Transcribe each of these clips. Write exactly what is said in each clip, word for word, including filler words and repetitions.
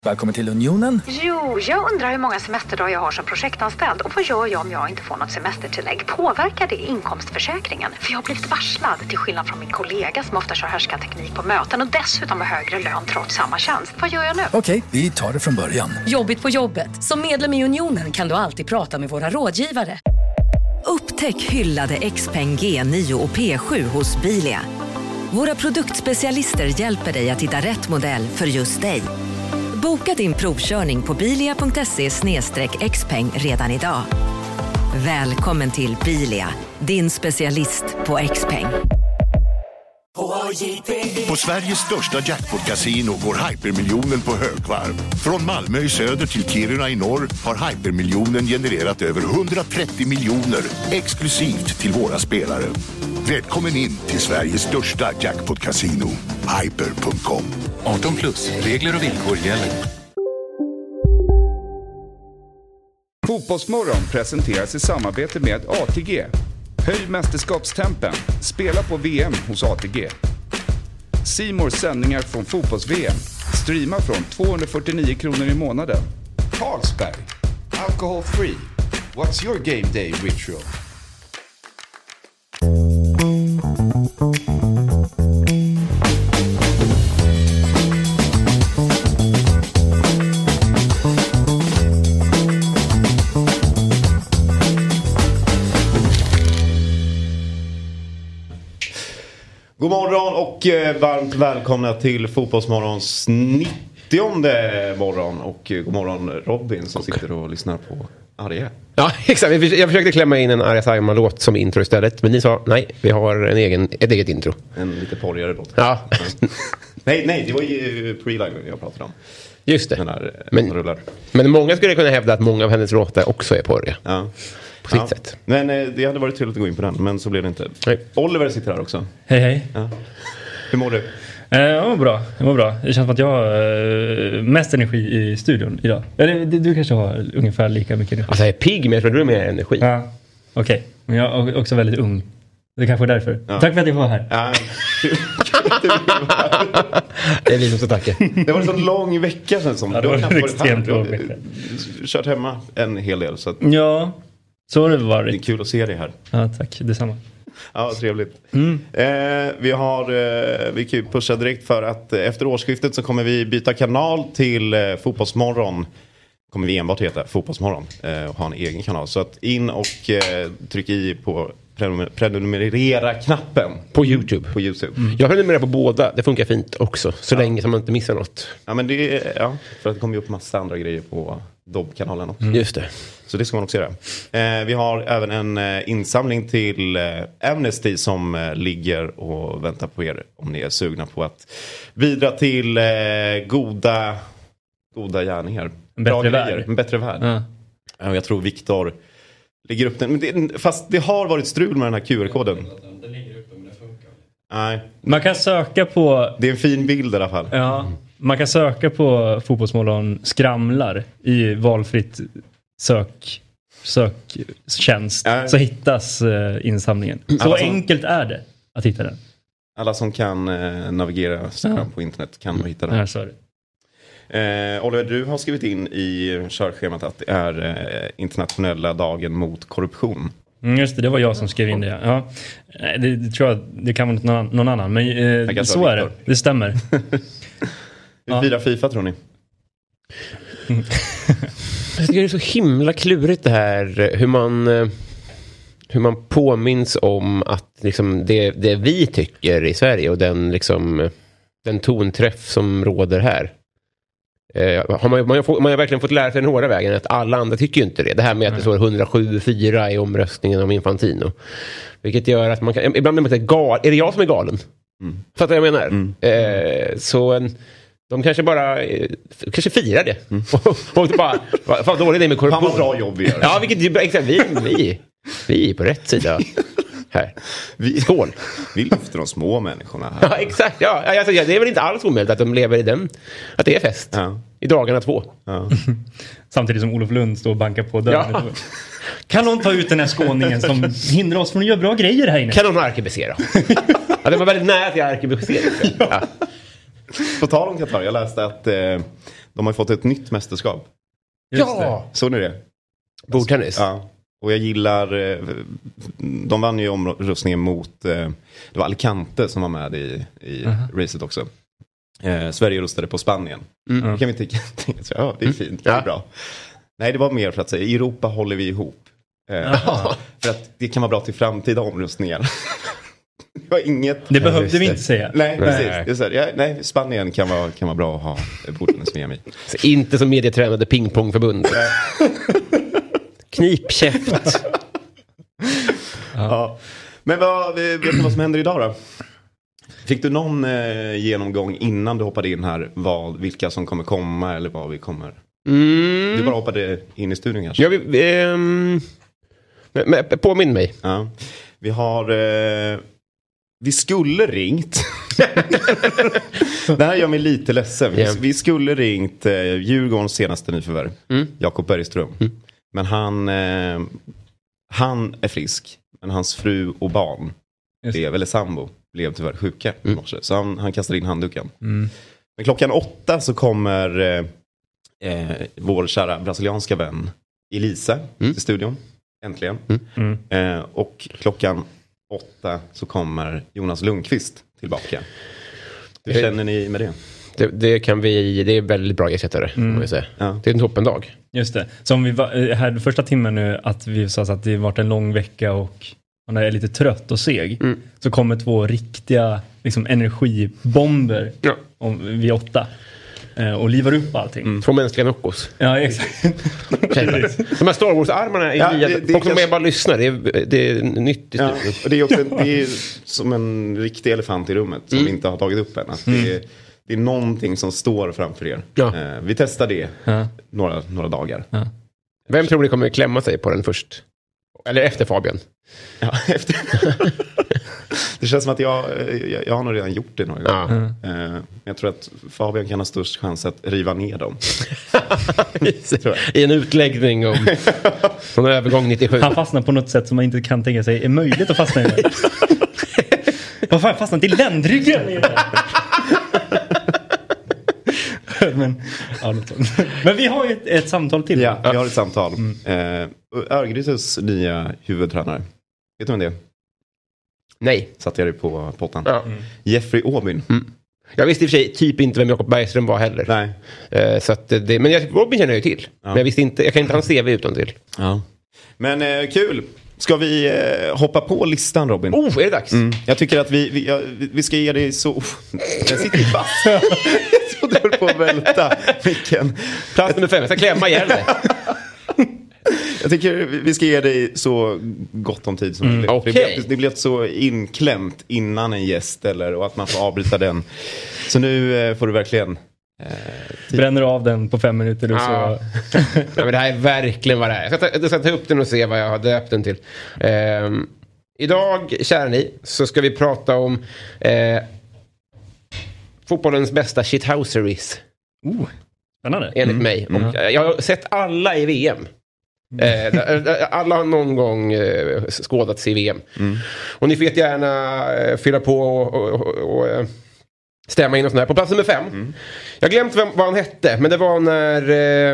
Välkommen till Unionen. Jo, jag undrar hur många semesterdagar jag har som projektanställd. Och vad gör jag om jag inte får något semestertillägg? Påverkar det inkomstförsäkringen? För jag har blivit varslad, till skillnad från min kollega som ofta kör härskarteknik på möten och dessutom har högre lön trots samma tjänst. Vad gör jag nu? Okej, vi tar det från början. Jobbigt på jobbet. Som medlem i Unionen kan du alltid prata med våra rådgivare. Upptäck hyllade Xpeng G nio och P sju hos Bilia. Våra produktspecialister hjälper dig att hitta rätt modell för just dig. Boka din provkörning på bilia punkt se slash xpeng redan idag. Välkommen till Bilia, din specialist på Xpeng. På Sveriges största jackpot-casino går hypermiljonen på högvarv. Från Malmö i söder till Kiruna i norr har hypermiljonen genererat över hundratrettio miljoner exklusivt till våra spelare. Välkommen in till Sveriges största jackpot-casino, hyper punkt com. arton plus, regler och villkor gäller. Fotbollsmorgon presenteras i samarbete med A T G. Höj mästerskapstempen. Spela på V M hos A T G. C More sändningar från fotbolls-V M. Streama från tvåhundrafyrtionio kronor i månaden. Carlsberg. Alcohol free. What's your game day ritual? God morgon och varmt välkomna till Fotbollsmorgons nittionde morgon. Och god morgon Robin som sitter och lyssnar på Arja. Ja, exakt. Jag försökte klämma in en Arja Saijonmaa-låt som intro istället. Men ni sa, nej, vi har en egen, ett eget intro. En lite porrigare låt. Ja. nej, nej, det var ju Pre-Live jag pratade om. Just det. Den här, men, rullar. men många skulle kunna hävda att många av hennes låtar också är porriga. Ja. På sitt ja. sätt. Men eh, det hade varit trevligt att gå in på den, men så blev det inte. Nej. Oliver sitter här också. Hej, hej. Ja. Hur mår du? Eh, jag mår bra, jag mår bra. Det känns som att jag har eh, mest energi i studion idag. Eller du, du kanske har ungefär lika mycket energi. Alltså jag är pigg, men jag tror du har mer energi. Ja, okej. Okay. Men jag är också väldigt ung. Det kanske är därför. Ja. Tack för att jag var här. Ja. Det är vi som ska tacka. Det var en sån lång vecka sen som ja, det var en extremt lång vecka. Kört hemma en hel del. Så att ja, så har det varit. Det är kul att se dig här. Ja, tack. Detsamma. Ja, trevligt. Mm. Eh, vi har eh, vi kan ju pusha direkt för att eh, efter årsskiftet så kommer vi byta kanal till eh, Fotbollsmorgon. Kommer vi enbart heta Fotbollsmorgon eh, och ha en egen kanal. Så att in och eh, tryck i på prenumer- prenumerera-knappen. På YouTube. På YouTube. Mm. Jag prenumererar på båda. Det funkar fint också. Så ja. länge som man inte missar något. Ja, men det är, ja, för att det kommer ju upp massa andra grejer på Dobb-kanalen också. Mm. Just det. Så det ska man också göra. Eh, vi har även en eh, insamling till eh, Amnesty som eh, ligger och väntar på er om ni är sugna på att bidra till eh, goda, goda gärningar. En bättre värld. En bättre värld. Ja. Eh, jag tror Viktor ligger upp den. Men det, fast det har varit strul med den här Q R-koden. Den ligger upp men det funkar. Nej. Man kan söka på... Det är en fin bild i alla fall. Ja, man kan söka på Fotbollsmorgon skramlar i valfritt sök, söktjänst äh. så hittas eh, insamlingen. Så alla som, enkelt är det att hitta den. Alla som kan eh, navigera ja. på internet kan mm. hitta den. Ja, sorry. Eh, Oliver, du har skrivit in i körschemat att det är eh, internationella dagen mot korruption. Mm, just det, det var jag som skrev in det. Ja. Det, det tror jag det kan vara någon, någon annan, men eh, så är det. Det stämmer. Hur firar FIFA tror ni? Jag tycker det är så himla klurigt det här hur man hur man påminns om att liksom det, det vi tycker i Sverige och den liksom den tonträff som råder här. Eh, har man, man, har, man har verkligen fått lära sig den hårda vägen att alla andra tycker ju inte det. Det här med att det står hundrasju fyra i omröstningen om Infantino. Vilket gör att man kan, ibland blir man inte gal. Är det jag som är galen? Mm. Fattar jag menar? Mm. Eh, så en de kanske bara eh, kanske firar det. Mm. och, och bara, fan dåligt det med korruption. Fan vad bra jobb vi gör. Ja, vilket exakt, vi, vi, vi är på rätt sida här. Vi, Skål. Vi lyfter de små människorna här. Ja, exakt. Ja, alltså, det är väl inte alls omöjligt att de lever i den, att det är fest. Ja. I dagarna två. Ja. Samtidigt som Olof Lund står och bankar på dörren. Ja. Kan någon ta ut den här skåningen som hindrar oss från att göra bra grejer här inne? Kan någon arkebusera? Ja, det var väldigt nära till arkebusera. Ja. På tal om Qatar, jag läste att eh, De har ju fått ett nytt mästerskap. Just ja! Det. Såg ni det? Bordtennis. Ja. Och jag gillar, de vann ju omröstningen mot, det var Alicante som var med i, i uh-huh. racet också. Eh, Sverige röstade på Spanien. Mm. Kan vi tänka, ja det är fint, det är bra. Nej, det var mer för att säga, i Europa håller vi ihop. Eh, för att det kan vara bra till framtida omröstningar. Det var inget... Det behövde vi inte säga. Nej, precis. Det är så här, ja, nej, Spanien kan vara, kan vara bra att ha bordtennis-V M i. Så inte som medietränade pingpongförbund. Knipkäft. Ja. Ja. Men vad, vet du vad som händer idag då? Fick du någon eh, genomgång innan du hoppade in här vad, vilka som kommer komma eller vad vi kommer? Mm. Du bara hoppade in i studion kanske? Ja, vi, um, men, men, påminn mig. Ja. Vi har eh, vi skulle ringt det här gör mig lite ledsen. Vi, yeah. vi skulle ringt eh, Djurgårdens senaste nyförvärv mm. Jakob Bergström. Mm. Men han eh, han är frisk. Men hans fru och barn blev, eller sambo blev tyvärr sjuka mm. i morse. Så han, han kastade in handduken. Mm. Men klockan åtta så kommer eh, eh, vår kära brasilianska vän Elisa mm. till studion. Äntligen. Mm. Eh, och klockan åtta så kommer Jonas Lundqvist tillbaka. Hur det, känner ni med det? Det, det kan vi, det är väldigt bra ersättare. Mm. Säga. Ja. Det är en toppendag. Just det. Som vi var här första timmen nu att vi sa att det varit en lång vecka och man är lite trött och seg. Mm. Så kommer två riktiga liksom, energibomber ja. om, vid åtta. Eh, och livar upp allting. Mm. Två mänskliga Noccos. Ja, exakt. De här Star Wars-armarna är ja, nya. Det, det folk som kanske... bara lyssnar. Det är, det är nytt i ja, och det är också det är som en riktig elefant i rummet som mm. vi inte har tagit upp än. Att mm. det, är, det är någonting som står framför er. Ja. Eh, vi testar det ja. några, några dagar. Ja. Vem tror ni kommer klämma sig på den först? Eller efter Fabian? Ja, efter. Det känns som att jag, jag, jag har nog redan gjort det några gånger. Ja. Uh, jag tror att Fabian kan ha störst chans att riva ner dem. I en utläggning om från övergång nittiosju. Han fastnar på något sätt som man inte kan tänka sig är möjligt att fastna i. Vad fan, fastnar till ländryggen? Men, ja, men vi har ju ett, ett samtal till. Ja, vi har ett samtal. Mm. Uh, Örgrytes nya huvudtränare. Vet du om det? Nej. Satte jag det på pottan. Ja. Mm. Jeffrey Aubin. Mm. Jag visste i och för sig typ inte vem Jakob Bergström var heller. Nej. Uh, så att det, men jag, Aubin känner jag ju till. Ja. Men jag visste inte, jag kan inte hans C V utan till. Ja. Men uh, kul. Ska vi uh, hoppa på listan, Robin? Oh, är det dags? Mm. Jag tycker att vi, vi, ja, vi ska ge dig så... Jag sitter i fast. Jag trodde jag höll på att välta. Vilken... Plats nummer fem, jag ska klämma ihjäl dig. Jag tycker vi ska ge dig så gott om tid som mm, möjligt. okay. Det, det blev så inklämt innan en gäst eller, och att man får avbryta den. Så nu eh, får du verkligen... Eh, bränner av den på fem minuter. Och ja. Så. Ja, men det här är verkligen vad det är. Jag ska ta, jag ska ta upp den och se vad jag har döpt den till. Eh, idag, kära ni, så ska vi prata om eh, fotbollens bästa shithouseries. Oh, spännande. Enligt mm. mig. Och mm. jag har sett alla i V M. Eh, alla har någon gång eh, skådats i V M. Mm. Och ni får gärna eh, fylla på och, och, och, och stämma in och sånt här. På plats nummer fem. Mm. Jag har glömt vem, vad han hette. Men det var när eh,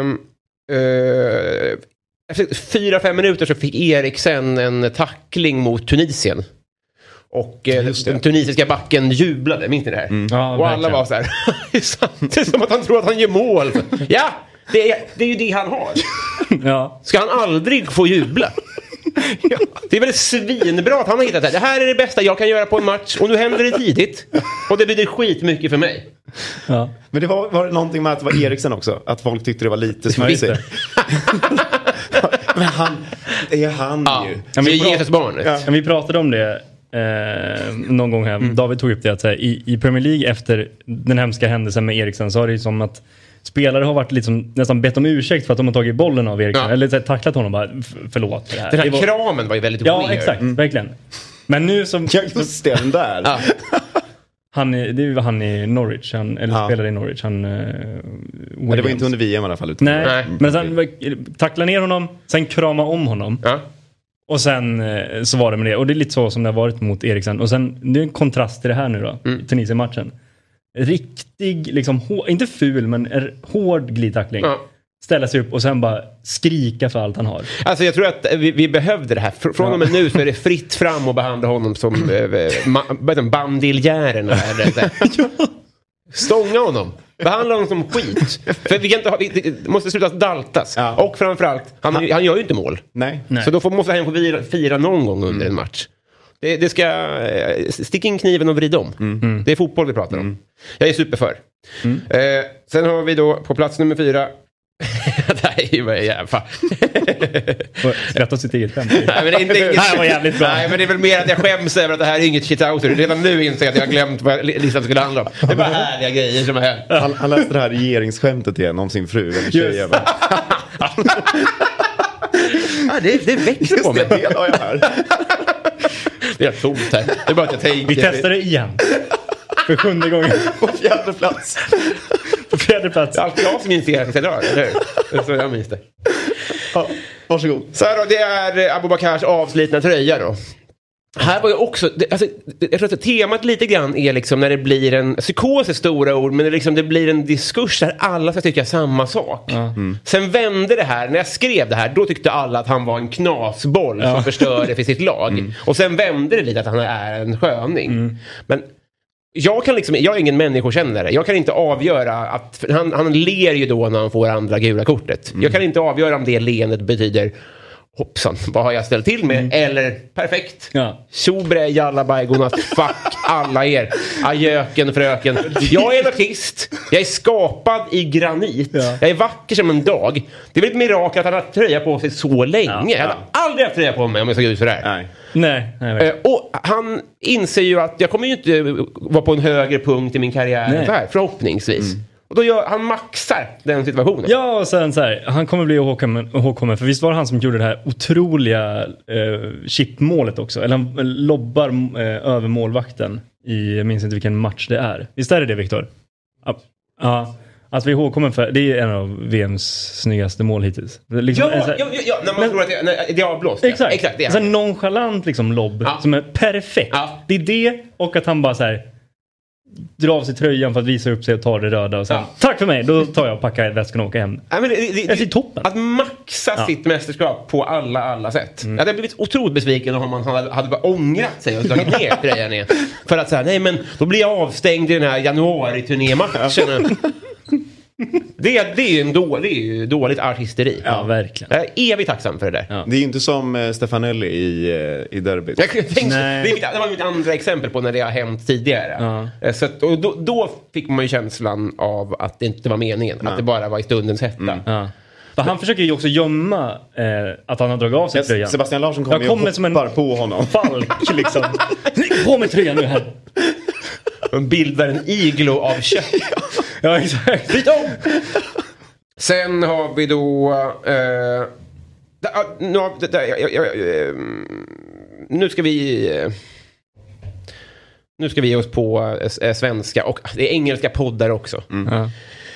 eh, efter fyra, fem minuter så fick Eriksen en tackling mot Tunisien. Och eh, den tunisiska backen jublade. Minns ni det här? Mm. Ja, och alla var så här. Det är som att han tror att han gör mål. Ja! Det är, det är ju det han har. Ja. Ska han aldrig få jubla? Ja. Det är väl svinbra att han har hittat det här. Det här är det bästa jag kan göra på en match. Och nu händer det tidigt. Och det blir skit mycket för mig. Ja. Men det var, var det någonting med att det var Eriksen också? Att folk tyckte det var lite smörjigt. Men han är han ja. ju. Ja, vi, Jesus barnet. Ja. Vi pratade om det eh, någon gång här. Mm. David tog upp det att här, i, i Premier League efter den hemska händelsen med Eriksen så har det ju som att spelare har varit liksom, nästan bett om ursäkt för att de har tagit bollen av Eriksen. Ja. Eller så här, tacklat honom bara, förlåt för det här. Den här det var... kramen var ju väldigt ja, weird. Ja, exakt. Mm. Verkligen. Men nu som... Ja, just den där. Ja. Han är, det var han i Norwich. Han, eller ja. spelade i Norwich. Han, uh, ja, det var inte under V M i alla fall. Utan Nej, Nej. Men sen tackla ner honom, sen krama om honom. Ja. Och sen uh, så var det med det. Och det är lite så som det har varit mot Eriksen. Och sen, det är en kontrast till det här nu då. Mm. Tunisien-matchen. riktig, liksom, hår, inte ful, men är hård glidtackling. Ja. Ställa sig upp och sen bara skrika för allt han har. Alltså jag tror att vi, vi behövde det här. Fr- från och med nu så är det fritt fram och behandla honom som äh, ma- bandiljären. Ja. Stånga honom. Behandla honom som skit. För vi, kan inte ha, vi måste sluta daltas. Ja. Och framförallt, han, han, han gör ju inte mål. Nej. Så då får, måste han få fira, fira någon gång under mm. en match. Det, det ska sticka in kniven och vrida om. Mm. Det är fotboll vi pratar om. Mm. Jag är superför. Mm. Eh, sen har vi då på plats nummer fyra. Det här är ju jävla... Skratta sitt eget skämt. Nej, men det är inte inget... Det här var jävligt bra. Nej, men det är väl mer att jag skäms över att det här är inget shit-outer. Redan nu inser jag att jag har glömt vad listan skulle handla om. Det är bara härliga grejer som är här. Han, han läste det här regeringsskämtet igen om sin fru. Eller tjej, ja, det, det växer på mig. Det har jag här. Det är tomt här. Det är bara att jag tänker. Vi testar det igen. För sjunde gången. På fjärde plats. På fjärde plats. Det är alltid jag som initierar sig idag, eller hur? Så jag minns det. Ja, varsågod. Så här då, det är Abubakars avslitna tröja då. Här var ju också, det, alltså, jag tror att temat lite grann är liksom när det blir en, psykos är stora ord, men det, liksom, det blir en diskurs där alla ska tycka samma sak. Mm. Sen vände det här, när jag skrev det här, då tyckte alla att han var en knasboll ja. som förstörde för sitt lag. Mm. Och sen vände det lite att han är en sköning. Mm. Men jag kan liksom, jag är ingen människokännare. Jag kan inte avgöra att, han, han ler ju då när han får andra gula kortet. Mm. Jag kan inte avgöra om det leendet betyder hoppsan, vad har jag ställt till med? Mm. Eller perfekt. Ja. Tjobre, jalla, bajgona, fuck alla er. Ajöken, fröken. Jag är en artist. Jag är skapad i granit. Ja. Jag är vacker som en dag. Det är väl ett mirakel att han har tröja på sig så länge. Ja. Ja. Jag hade aldrig haft tröja på mig om jag såg ut så där. Nej. Nej, nej, uh, och han inser ju att jag kommer ju inte vara på en högre punkt i min karriär så här, förhoppningsvis. Mm. Och då gör, han maxar den situationen. Ja, och sen så här, han kommer bli ihågkommen. För visst var det han som gjorde det här otroliga eh, chipmålet också. Eller han lobbar eh, över målvakten i, jag minns inte vilken match det är. Visst är det det, Viktor? Ja. ja. Att vi är ihågkommen för, det är en av V M:s snyggaste mål hittills. Liksom, ja, här, ja, ja, ja, när man men, tror att det, när det har blåst. Exakt, exakt det är. Alltså en nonchalant liksom lobb ja. som är perfekt. Ja. Det är det, och att han bara så här dra av sig tröjan för att visa upp sig och ta det röda och sen, ja. tack för mig, då tar jag och packar väskan och åker hem. Ja, men det, det, det, det är toppen. Att maxa ja. sitt mästerskap på alla, alla sätt. Mm. Jag hade blivit otroligt besviken om man hade, hade bara ångrat sig och dragit ner tröjan ner. För att säga, nej men då blir jag avstängd i den här januari-turnématchen. Det, det är ju en dålig, det är ju dåligt artisteri. Ja, verkligen. Jag är evigt tacksam för det där. Ja. Det är ju inte som uh, Stefanelli i, uh, i derbyt. Jag tänkte, det, är mitt, det var mitt andra exempel på när det har hänt tidigare. Ja. Så att, och då, då fick man ju känslan av att det inte var meningen. Ja. Att det bara var i stundens hetta. Mm. Ja. För han försöker ju också gömma eh, att han har dragit av sig yes, tröjan. Sebastian Larsson kommer ju och hoppar som en på honom. Falk liksom. Lägg på med tröjan nu här. De bildar en iglo av kött. Ja, exakt. Byt om! Sen har vi då... Eh, da, nu, da, da, ja, ja, ja, nu ska vi... Eh, nu ska vi ge oss på eh, svenska och det är engelska poddar också. Mm. Ja.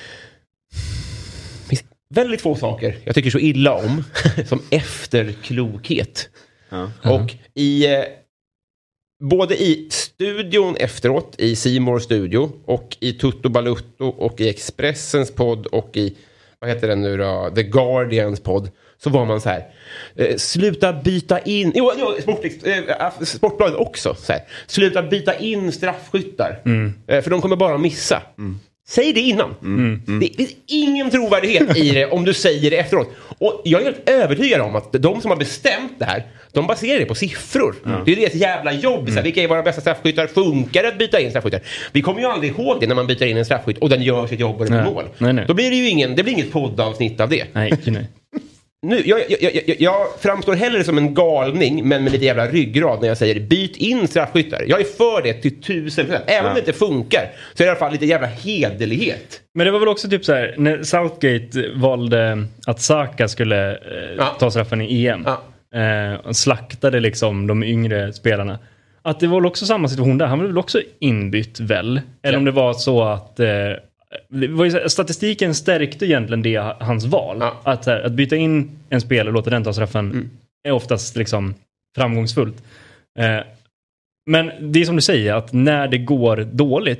Det finns väldigt få saker jag tycker så illa om som efterklokhet. Ja. Och i... Eh, både i studion efteråt, i C More Studio och i Tutto Balutto och i Expressens podd och i, vad heter den nu då, The Guardians podd, så var man så här, eh, sluta byta in, jo, jo sport, eh, Sportbladet också, så här, sluta byta in straffskyttar, mm. eh, för de kommer bara missa. Mm. Säg det innan. Mm, mm. Det finns ingen trovärdighet i det om du säger det efteråt. Och jag är helt övertygad om att de som har bestämt det här, de baserar det på siffror. Mm. Det är deras jävla jobb. Mm. Så här, vilka är våra bästa straffskyttar? Funkar det att byta in straffskyttar? Vi kommer ju aldrig ihåg det när man byter in en straffskytt och den gör sitt jobb och det blir mål. Nej, nej. Då blir det ju ingen, det blir inget poddavsnitt av det. Nej, nej. Nu, jag, jag, jag, jag framstår hellre som en galning, men med lite jävla ryggrad när jag säger byt in straffskyttar. Jag är för det till tusen procent. Även ja. om det inte funkar så är det i alla fall lite jävla hederlighet. Men det var väl också typ så här, när Southgate valde att Saka skulle eh, ja. ta straffen i E M. Ja. Eh, och slaktade liksom de yngre spelarna. Att det var väl också samma situation där. Han var väl också inbytt väl? Eller ja. om det var så att... Eh, statistiken stärkte egentligen det, hans val. Ja. Att, att byta in en spelare och låta den ta straffen mm. är oftast liksom framgångsfullt. Eh, men det är som du säger, att när det går dåligt,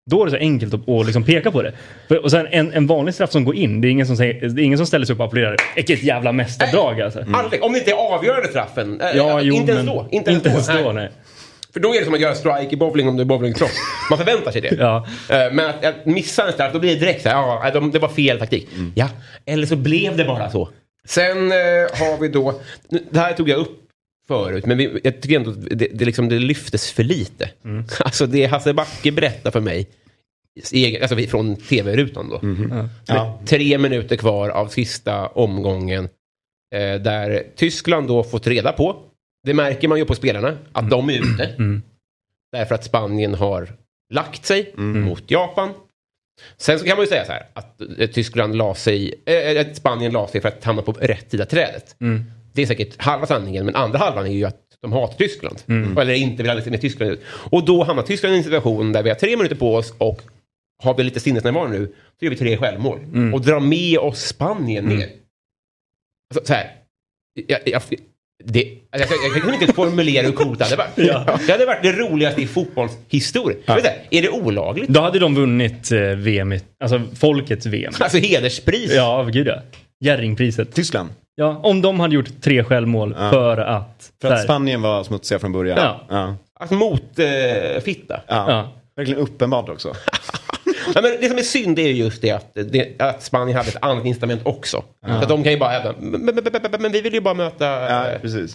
Då är det så enkelt att, att liksom peka på det. För, och sen en, en vanlig straff som går in, det är ingen som, säger, det är ingen som ställer sig upp och applåderar. Vilket jävla mästerdrag alltså. Mm. Aldrig, om det inte är avgörande straffen. Ja, jo, inte men, ens då. Inte, inte ens då, ens då, nej. nej. För då är det som att göra strike i bowling om det är bowlingkross. Man förväntar sig det. Ja. Men att, att missa en straff, då blir det direkt så här, ja, de, det var fel taktik. Mm. Ja, eller så blev det bara så. Sen eh, har vi då, det här tog jag upp förut, men vi, jag tycker ändå det, det, liksom, det lyftes för lite. Mm. Alltså det Hasse Backe berättar för mig, alltså från tv-rutan då. Mm-hmm. Ja. Tre minuter kvar av sista omgången, eh, där Tyskland då fått reda på, det märker man ju på spelarna, att mm. de är ute. Mm. Därför att Spanien har lagt sig mm. mot Japan. Sen så kan man ju säga så här, att eh, Tyskland la sig, eh, att Spanien la sig för att hamna på rätt sida trädet. Mm. Det är säkert halva sanningen, men andra halvan är ju att de hatar Tyskland. Mm. Eller inte vill aldrig se med Tyskland ut. Och då hamnar Tyskland i en situation där vi har tre minuter på oss och har vi lite sinnesnärvaro nu, så gör vi tre självmål. Mm. Och drar med oss Spanien ner. Mm. Alltså, så här, jag, jag, det, alltså, jag, jag kan inte formulera hur coolt det hade varit. Ja. Det hade varit det roligaste i fotbollshistorien. Ja. Är det olagligt? Då hade de vunnit eh, V M, alltså folkets V M. Alltså hederspris. Ja, gud ja. Jerringpriset. Tyskland. Ja, om de hade gjort tre självmål ja. för att... För att Spanien var smutsiga från början. Ja. Ja. Alltså mot eh, fitta. Ja. Ja. Verkligen uppenbart också. Ja, men det som är synd, det är just det att, det, att Spanien hade ett annat instrument också. Ja. Så att de kan ju bara hävda, men, men, men, men vi vill ju bara möta ja, precis.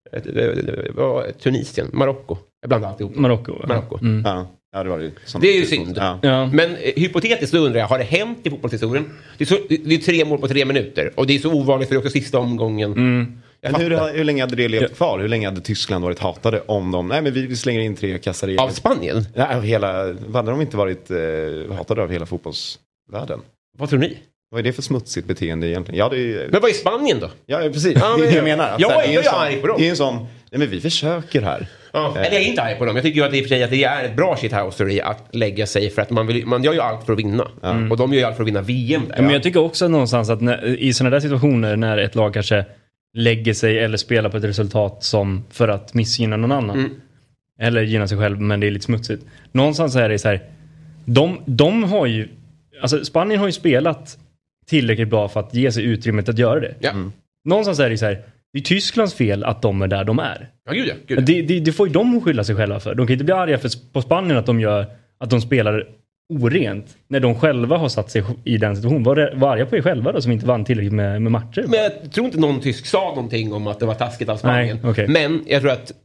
Äh, Tunisien, Marocko. Jag blandar alltihop. Marocko. Marocko. Mm. Ja. Ja, det, var det, det är ju synd. Ja. Ja. Men eh, hypotetiskt så undrar jag, har det hänt i fotbollshistorien? Det är, så, det är tre mål på tre minuter. Och det är så ovanligt för det är också sista omgången. Mm. Men hur, hur länge hade det levt kvar? Hur länge hade Tyskland varit hatade om de... Nej, men vi slänger in tre kassar i... Av Spanien? Nej, hela... Hade de inte varit eh, hatade av hela fotbollsvärlden? Vad tror ni? Vad är det för smutsigt beteende egentligen? Ja, det är... Men vad är Spanien då? Ja, precis. Ja, det är det jag menar. Att, jag här, är, är, är arg på dem. Det är en sån... Nej, men vi försöker här. Ja, eller jag är inte arg på dem. Jag tycker ju att det, i och för sig, att det är ett bra shithousery att lägga sig för att man, vill, man gör ju allt för att vinna. Mm. Och de gör ju allt för att vinna V M. Där, ja, men jag tycker också någonstans att när, i sådana där situationer när ett lag kanske lägger sig eller spelar på ett resultat som för att missgynna någon annan. Mm. Eller gynna sig själv, men det är lite smutsigt. Någonstans är det så här, de, de har ju, alltså Spanien har ju spelat tillräckligt bra för att ge sig utrymmet att göra det. Ja. Mm. Någonstans är det så här, det är Tysklands fel att de är där de är. Ja, gud ja. Gud. Det, det, det får ju de skylla sig själva för. De kan inte bli arga för, på Spanien att de gör att de spelar orent när de själva har satt sig i den situationen. Var, var arga på er själva då som inte vann tillräckligt med, med matcher? Men jag tror inte någon tysk sa någonting om att det var taskigt av Spanien. Nej, okay. Men jag tror att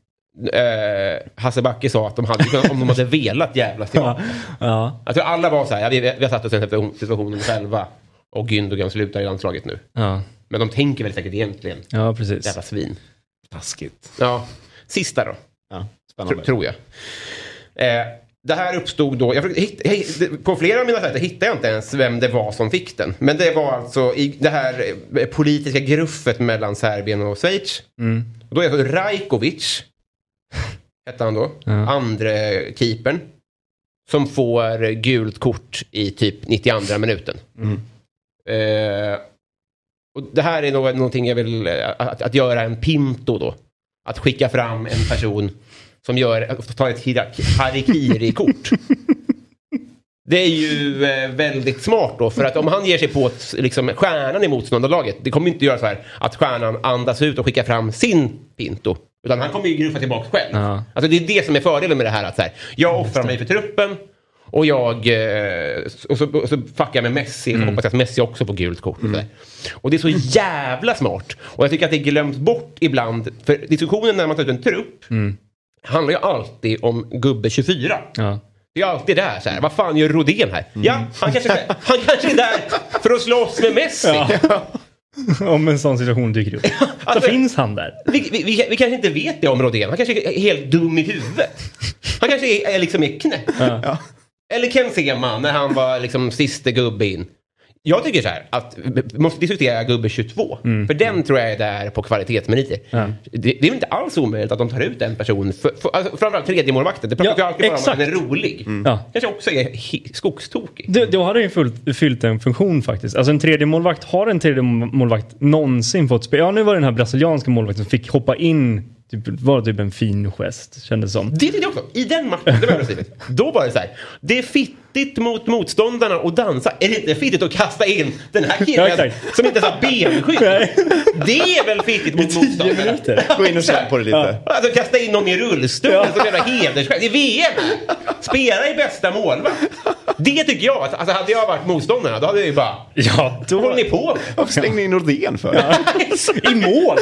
eh, Hasse Backe sa att de hade kunnat, om de hade velat jävlas till. Ja. Ja. Jag tror alla var så här, ja, vi, vi har satt oss i den situationen själva och Gündogan slutar i landslaget nu. Ja. Men de tänker väl säkert egentligen. Ja, precis. Jävla svin. Taskigt. Ja, sista då. Ja, spännande. Tr- tror jag. Eh, det här uppstod då, jag hitt, jag, på flera av mina sajter hittade jag inte ens vem det var som fick den. Men det var alltså i det här politiska gruffet mellan Serbien och Schweiz. Mm. Och då är det Rajkovic, hette han då, ja. Andre keepern, som får gult kort i typ nittioandra minuten. Mm. Eh, och det här är nog någonting jag vill, att, att göra en pinto då. Att skicka fram en person som gör, tar ett harikiri-kort. Det är ju eh, väldigt smart då, för att om han ger sig på ett, liksom, stjärnan i motståndarlaget, det kommer inte göra så här att stjärnan andas ut och skickar fram sin pinto. Utan han kommer ju gruffa tillbaka själv. Uh-huh. Alltså det är det som är fördelen med det här, att så här, jag offrar mig för truppen och jag eh, och så, och så fuckar jag med Messi mm. och hoppas att Messi också får gult kort. Mm. Och det är så jävla smart. Och jag tycker att det glöms bort ibland, för diskussionen när man tar ut en trupp mm. handlar ju alltid om gubbe tjugofyra. Ja. Det är alltid det här, så här. Vad fan gör Rodén här? Mm. Ja, han kanske, han kanske är där för att slåss med Messi. Ja. Om en sån situation dyker upp. Alltså, så finns han där. Vi, vi, vi, vi kanske inte vet det om Rodén. Han kanske är helt dum i huvudet. Han kanske är, är liksom är knäpp. Ja. Ja. Eller Ken Sema när han var liksom sista gubbe in. Jag tycker så här att vi måste diskutera gubbe tjugotvå. Mm. För den tror jag är där på kvalitetsmeriter. Mm. Det, det är inte alls omöjligt att de tar ut en person. För, för, alltså, framförallt tredje målvakten. Det pratar ja, alltid bara om att den är rolig. Mm. Ja. Kanske också är he- skogstokig. Det, då har det ju fyllt, fyllt en funktion faktiskt. Alltså en tredje målvakt, har en tredje målvakt någonsin fått spela? Ja, nu var det den här brasilianska målvakten som fick hoppa in typ, var typ en fin gest, kändes som. Det tyckte jag också. I den matchen, det var överstivet. Då var det så här. Det är fittigt mot motståndarna att dansa. Är det inte fittigt att kasta in den här killen ja, som inte har benskydd? Det är väl fittigt mot motståndarna. Gå in och känna på det lite. Ja. Alltså kasta in någon i rullstol. Ja. Som jävla hederskämt. Det är V M. Spela i bästa målvakt. Det tycker jag. Alltså hade jag varit motståndarna, då hade jag ju bara... Ja, då håller ni på. Varför slängde ni in Nordén för? Ja. I mål.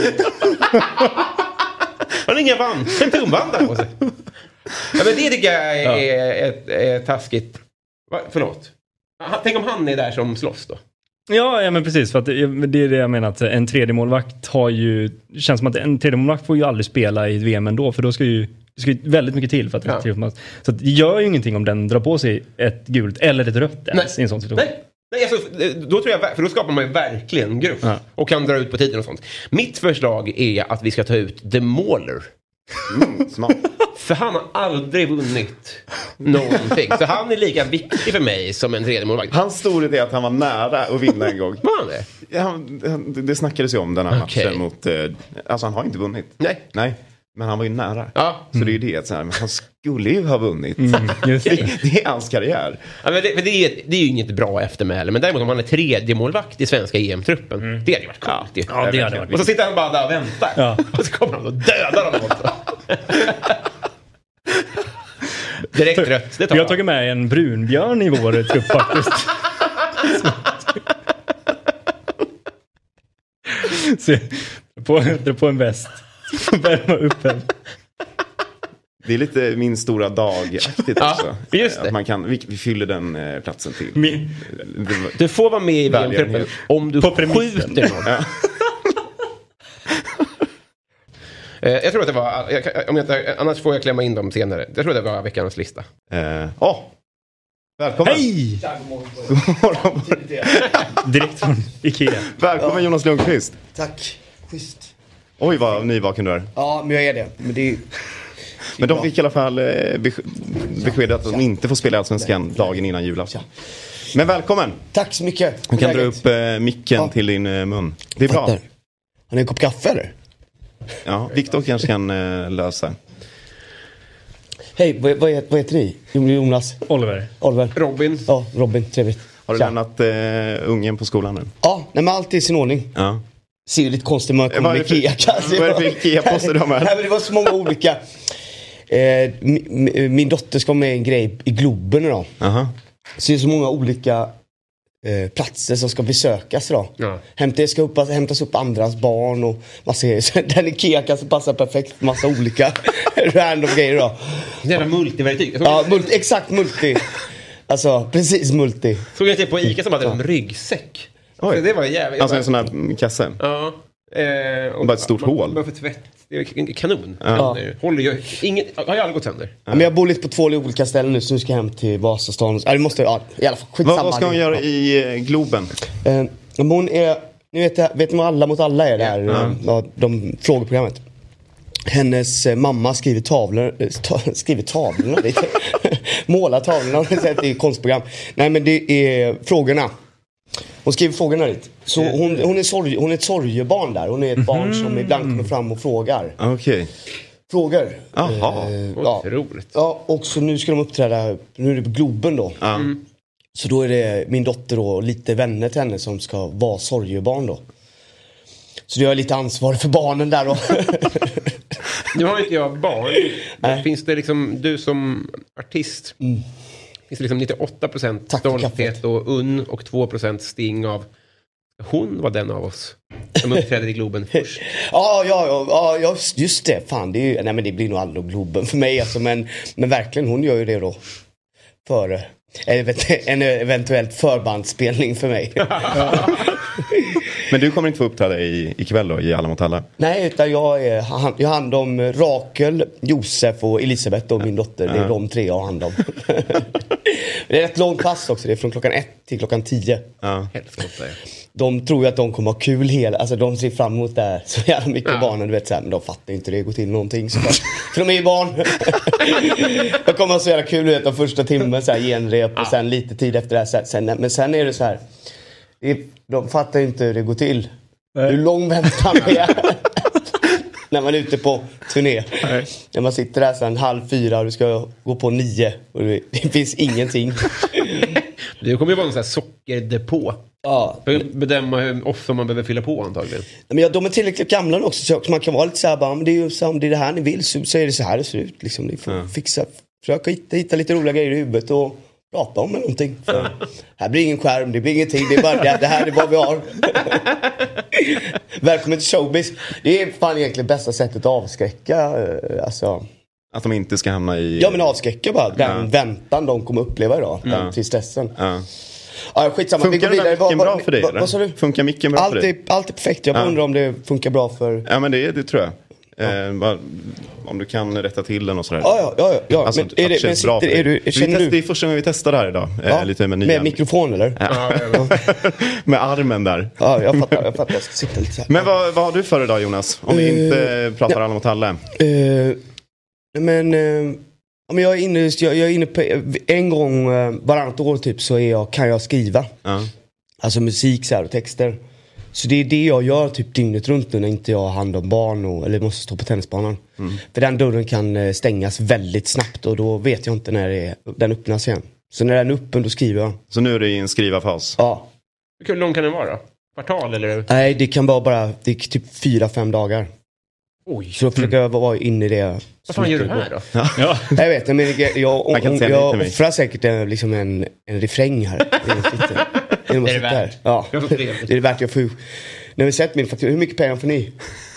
Han har inga vann. En tumvandare på sig. Ja, men det tycker jag är, ja. är, är, är taskigt. Va? Förlåt. Tänk om han är där som slåss då. Ja, ja men precis. För att det, det är det jag menar. Att en tredje målvakt har ju... Det känns som att en tredje målvakt får ju aldrig spela i ett V M ändå. För då ska ju... Det ska ju väldigt mycket till för att det ja. Så att det gör ju ingenting om den drar på sig ett gult eller ett rött ens i en sån situation. Nej. Nej, alltså, då tror jag, för då skapar man ju verkligen grupp ja. Och kan dra ut på tiden och sånt. Mitt förslag är att vi ska ta ut The Mauler. Mm, smart. För han har aldrig vunnit någonting. Så han är lika viktig för mig som en tredje målvakt. Hans storhet är att han var nära att vinna en gång. Var han det? Ja, han, det snackades ju om den här okay. matchen mot... Alltså han har inte vunnit. Nej. Nej. Men han var ju nära. Ja. Så det är ju det. Så här, men han skulle ju ha vunnit. Mm, just det. det, det är hans karriär. Ja, men det, men det, är, det är ju inget bra eftermäle. Men däremot om han är tredje målvakt i svenska E M-truppen. Mm. Det hade ju varit coolt. Ja, ja det hade varit. Och så sitter han bara där och väntar. Ja. Och så kommer han och dödar honom också. Direkt rött. Det tar Vi har tagit med en brunbjörn i vår trupp faktiskt. Så, på, på en väst. Värma upp en. Det är lite min stora dag-aktigt ja, också. Just det. Att man kan, vi, vi fyller den eh, platsen till. Min, du får vara med i V M-truppen om du skjuter någon. Ja. Jag tror att det var, jag, om jag inte, annars får jag klämma in dem senare. Jag tror att det var veckans lista. Åh! Eh, oh. Välkommen! Hej! Direkt från Ikea. Välkommen ja. Jonas Lundqvist. Tack, schysst. Oj vad nyvaken du är. Ja, men jag är det. Men, det är, det men de fick i alla fall eh, besked att de inte får spela Allsvenskan dagen innan julafton. Men välkommen! Tack så mycket. Du kan dra upp eh, micken ja. till din eh, mun. Det är bra. Har ni en kopp kaffe eller? Ja, Viktor kanske kan eh, lösa. Hej, vad, vad, heter, vad heter ni? Jonas? Oliver. Oliver. Robin. Ja, Robin, trevligt. Har du Tja. lämnat eh, ungen på skolan nu? Ja, nej, men allt är i sin ordning. Ja. Ser ju lite konstigt med att komma med Ikea. Vad är det för Ikea-poster du har med? Nej, men det var så många olika. Eh, min, min dotter ska med en grej i Globen idag. Aha. Så det är så många olika eh, platser som ska besökas idag. Ja. Hämta, ska upp, hämtas upp andras barn och massa grejer. Den Ikea-kassen passar perfekt för massa olika random grejer idag. Det är multivertyg. Ja, multi, exakt multi. Alltså, precis multi. Såg jag inte på Ica som hade en ryggsäck. Oj. Det var jävligt. Alltså en sån här kasse. Ja. Eh, och bara ett stort man, hål. Bara för tvätt. Det är kanon. Ja. Håller ju ingen, har jag aldrig gått sönder. Ja. Men jag bor lite på två olika ställen nu så nu ska jag hem till Vasastan. Ja, det måste jag, ja, i alla fall skitsamma. Vad, vad ska hon göra i eh, Globen? Eh, hon är, ni vet, vet ni vad Alla mot alla är där? Ja. Ja, de frågeprogrammet. Hennes eh, mamma skriver tavlor, eh, ta, skriver tavlorna lite. Målar tavlorna, det är konstprogram. Nej men det är frågorna. Hon skriver frågorna dit. Så hon, hon, är sorg, hon är ett sorgebarn där. Hon är ett barn som ibland kommer fram och frågar. Okej. Okay. Frågor. Jaha, eh, ja. Otroligt. Ja, och så nu ska de uppträda, nu är det på Globen då. Mm. Så då är det min dotter då, och lite vänner till henne som ska vara sorgebarn då. Så jag är lite ansvarig för barnen där då. Nu har inte jag barn. Men finns det liksom, du som artist, mm. finns det liksom nittioåtta procent stolthet och unn och två procent sting av hon var den av oss som uppträdde i Globen först. Ja, ja, ja, ja, just det. Fan, det, är ju, nej, men det blir nog aldrig Globen för mig. Alltså, men, men verkligen, hon gör ju det då. Före. En eventuellt förbandsspelning för mig. Men du kommer inte få uppträda i, ikväll då, i Alla mot alla? Nej, utan jag är hand, jag har hand om Rakel, Josef och Elisabeth och min dotter. Det är de tre jag har hand om. Det är ett långt pass också. Det är från klockan ett till klockan tio. Ja. De tror ju att de kommer ha kul hela. Alltså de ser fram emot det här så jävla mycket ja. barnen, du vet så här, men de fattar inte det går till någonting så bara, för de är ju barn. De kommer ha så jävla kul ut de första timmen så här genrep och ja. sen lite tid efter det här sen, men sen är det så här. De fattar inte hur det går till. Nej. Hur lång väntan är. När man är ute på turné. Nej. När man sitter där sen halv fyra och du ska gå på nio. Och det, det finns ingenting. Det kommer ju vara en sån här sockerdepå. Ja. Bedöma hur ofta man behöver fylla på antagligen. Men ja, de är tillräckligt gamla också. Så man kan vara lite så här, bara, men det är ju så, om det är det här ni vill så, så är det så här det ser ut. Liksom, ni får ja. fixa, försöka hitta, hitta lite roliga grejer i huvudet och prata om någonting. För här blir ingen skärm, det blir ingenting. Det är bara det, det här är vad vi har. Välkommen till showbiz. Det är fan egentligen bästa sättet att avskräcka. Alltså... Att de inte ska hamna i... Ja, men avskräcka bara. Den ja. väntan de kommer uppleva idag. Den ja. tristessen. Ja. Ja, skitsamma. Funkar den micken bra för dig? Vad, vad sa du? Funkar micken bra allt för dig? Är, allt är perfekt. Jag ja. undrar om det funkar bra för... Ja, men det, det tror jag. Ja. Eh, om du kan rätta till den och sådär. Ja, ja, ja. ja. Alltså, men är det, men sitter, är du, vi test, det är första gången vi testar det här idag. Ja. Eh, lite med, nya... med mikrofon, eller? Ja. Med armen där. Ja, jag fattar. Jag fattar. Jag ska sitta lite så här. Men vad, vad har du för idag, Jonas? Om vi uh, inte pratar ja. alla mot alla. Uh, men... Uh, Ja, men jag är inne, jag, jag är inne på en gång varannat år typ så är jag, kan jag skriva. Ja. Alltså musik så här, och texter. Så det är det jag gör typ dygnet runt nu när inte jag har hand om barn och, eller måste stå på tennisbanan. Mm. För den dörren kan stängas väldigt snabbt och då vet jag inte när det är, den öppnas igen. Så när den är öppen då skriver jag. Så nu är det i en skrivarfas? Ja. Hur lång kan den vara? Kvartal eller? Nej, det kan vara bara det är typ fyra, fem dagar. Oj. Så då försöker jag vara inne i det. Vad fan gör du här då? Ja. Ja. Jag vet, men jag, jag, jag, jag, jag offrar säkert en, liksom en, en refräng här. Det är det värt? Ja, det är det värt. Jag får, när vi sett min faktura, hur mycket pengar får ni?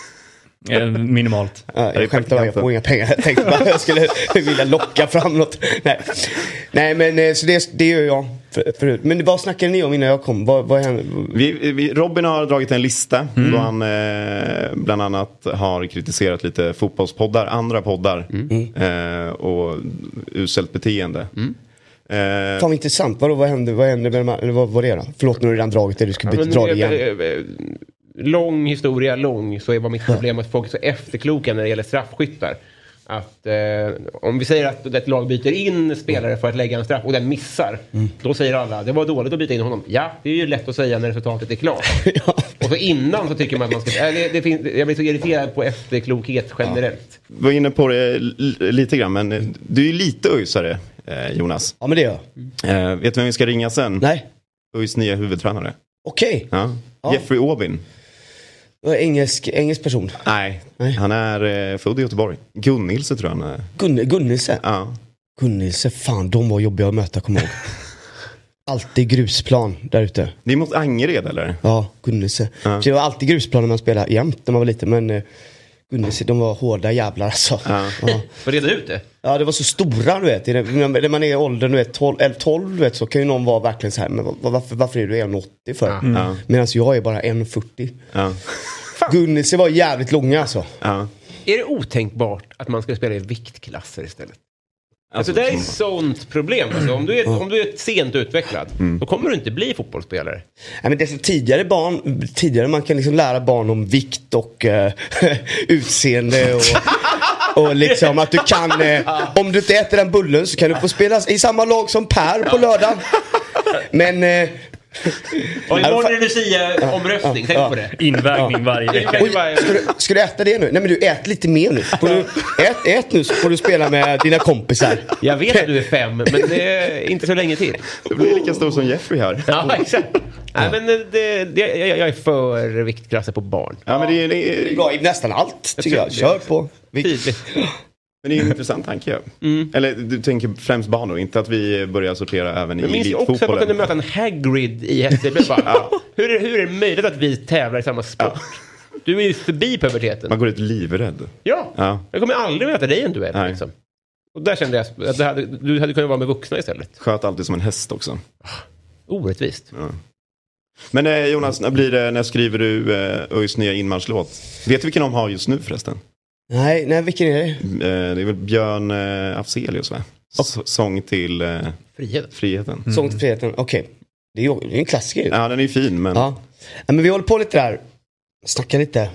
Eh, minimalt. Ja, jag skämtar bara, jag får inga pengar. Jag tänkte bara jag skulle vilja locka fram något. Nej, Nej men så det, det gör jag för, förut. Men vad snackade ni om innan jag kom? Vad, vad hände? Vi, vi, Robin har dragit en lista mm. då han eh, bland annat har kritiserat lite fotbollspoddar, andra poddar mm. eh, och uselt beteende. Mm. Eh, Fan intressant. Vad, vad hände? Vad hände med de här, eller vad var det då? Förlåt, nu har du redan dragit det. Du ska ja, dra det igen. Lång historia, lång, så var mitt problem att folk är så efterkloka när det gäller straffskyttar. Att eh, om vi säger att ett lag byter in spelare för att lägga en straff och den missar, mm. då säger alla, det var dåligt att byta in honom. Ja, det är ju lätt att säga när resultatet är klart. Ja. Och så innan så tycker man att man ska... Äh, det, det finns, jag blir så irriterad på efterklokhet generellt. Ja. Vi var inne på det lite grann, men du är ju lite öjsare, eh, Jonas. Ja, men det är jag. Eh, vet du vem vi ska ringa sen? Nej. Öjs nya huvudtränare. Okej. Okay. Ja. Ja. Jeffrey Aubin. Engelsk, engelsk person? Nej, Nej. han är eh, född i Göteborg. Gunnilse tror jag han är. Gun, Gunnilse? Ja. Gunnilse, fan de var jobbiga att möta, kommer ihåg. Alltid grusplan där ute. Det är mot Angered eller? Ja, Gunnilse. Ja. Det var alltid grusplan när man spelade jämt när man var liten, men eh, Gunnilse, de var hårda jävlar alltså. Ja. Ja. Vad reda ut det? Ja, det var så stora, du vet. När man är i åldern, du vet, tolv, elva tolv, du vet, så kan ju någon vara verkligen så här, men varför, varför är du en åttio för? Mm. Ja. Medan jag är bara en fyrtio. Ja. Gunnilse var jävligt långa alltså. Ja. Är det otänkbart att man ska spela i viktklasser istället? Alltså, alltså det är ett sånt problem. Alltså, om, du är, om du är sent utvecklad, mm. då kommer du inte bli fotbollsspelare. Nej, men desto tidigare barn, tidigare man kan liksom lära barn om vikt och uh, utseende och, och liksom att du kan, uh, om du inte äter den bullen så kan du få spela i samma lag som Per på lördag. Men... Uh, och imorgon är det Lucia-omröstning, tänk ja, på det. Invägning ja. varje vecka. Oj, ska, du, ska du äta det nu? Nej men du, ät lite mer nu. Får du, ät, ät nu så får du spela med dina kompisar. Jag vet att du är fem, men det är inte så länge till. Du blir lika stor som Jeffrey här. Ja, exakt. Ja. Nej, men det, det, jag, jag är för viktklasser på barn. Ja, men det är, det är... det är bra i nästan allt, tycker jag. Kör på vikt. Men det är en intressant tanke. Mm. Eller du tänker främst barn då, inte att vi börjar sortera även i elitfotbollen. Jag minns också att man kunde möta en Hagrid i Hässelby. Ja. hur, är, hur är det möjligt att vi tävlar i samma sport? Ja. Du är ju förbi puberteten. Man går ut livrädd. Ja, ja. Jag kommer aldrig möta dig än du är. Liksom. Och där kände jag att hade, du hade kunnat vara med vuxna istället. Sköt alltid som en häst också. Orättvist. Ja. Men eh, Jonas, när, blir det, när skriver du eh, Öjs nya inmarschlåt? Vet du vilken de har just nu förresten? Nej, nej, vilken är det? Eh, det är väl Björn eh, Afzelius, va? S- sång till eh, Friheten. friheten. Mm. Sång till friheten, okej. Okay. Det är ju det är en klassiker. Ja, den är ju fin, men... Ja. Ja, men vi håller på lite där. Snacka lite. Eh,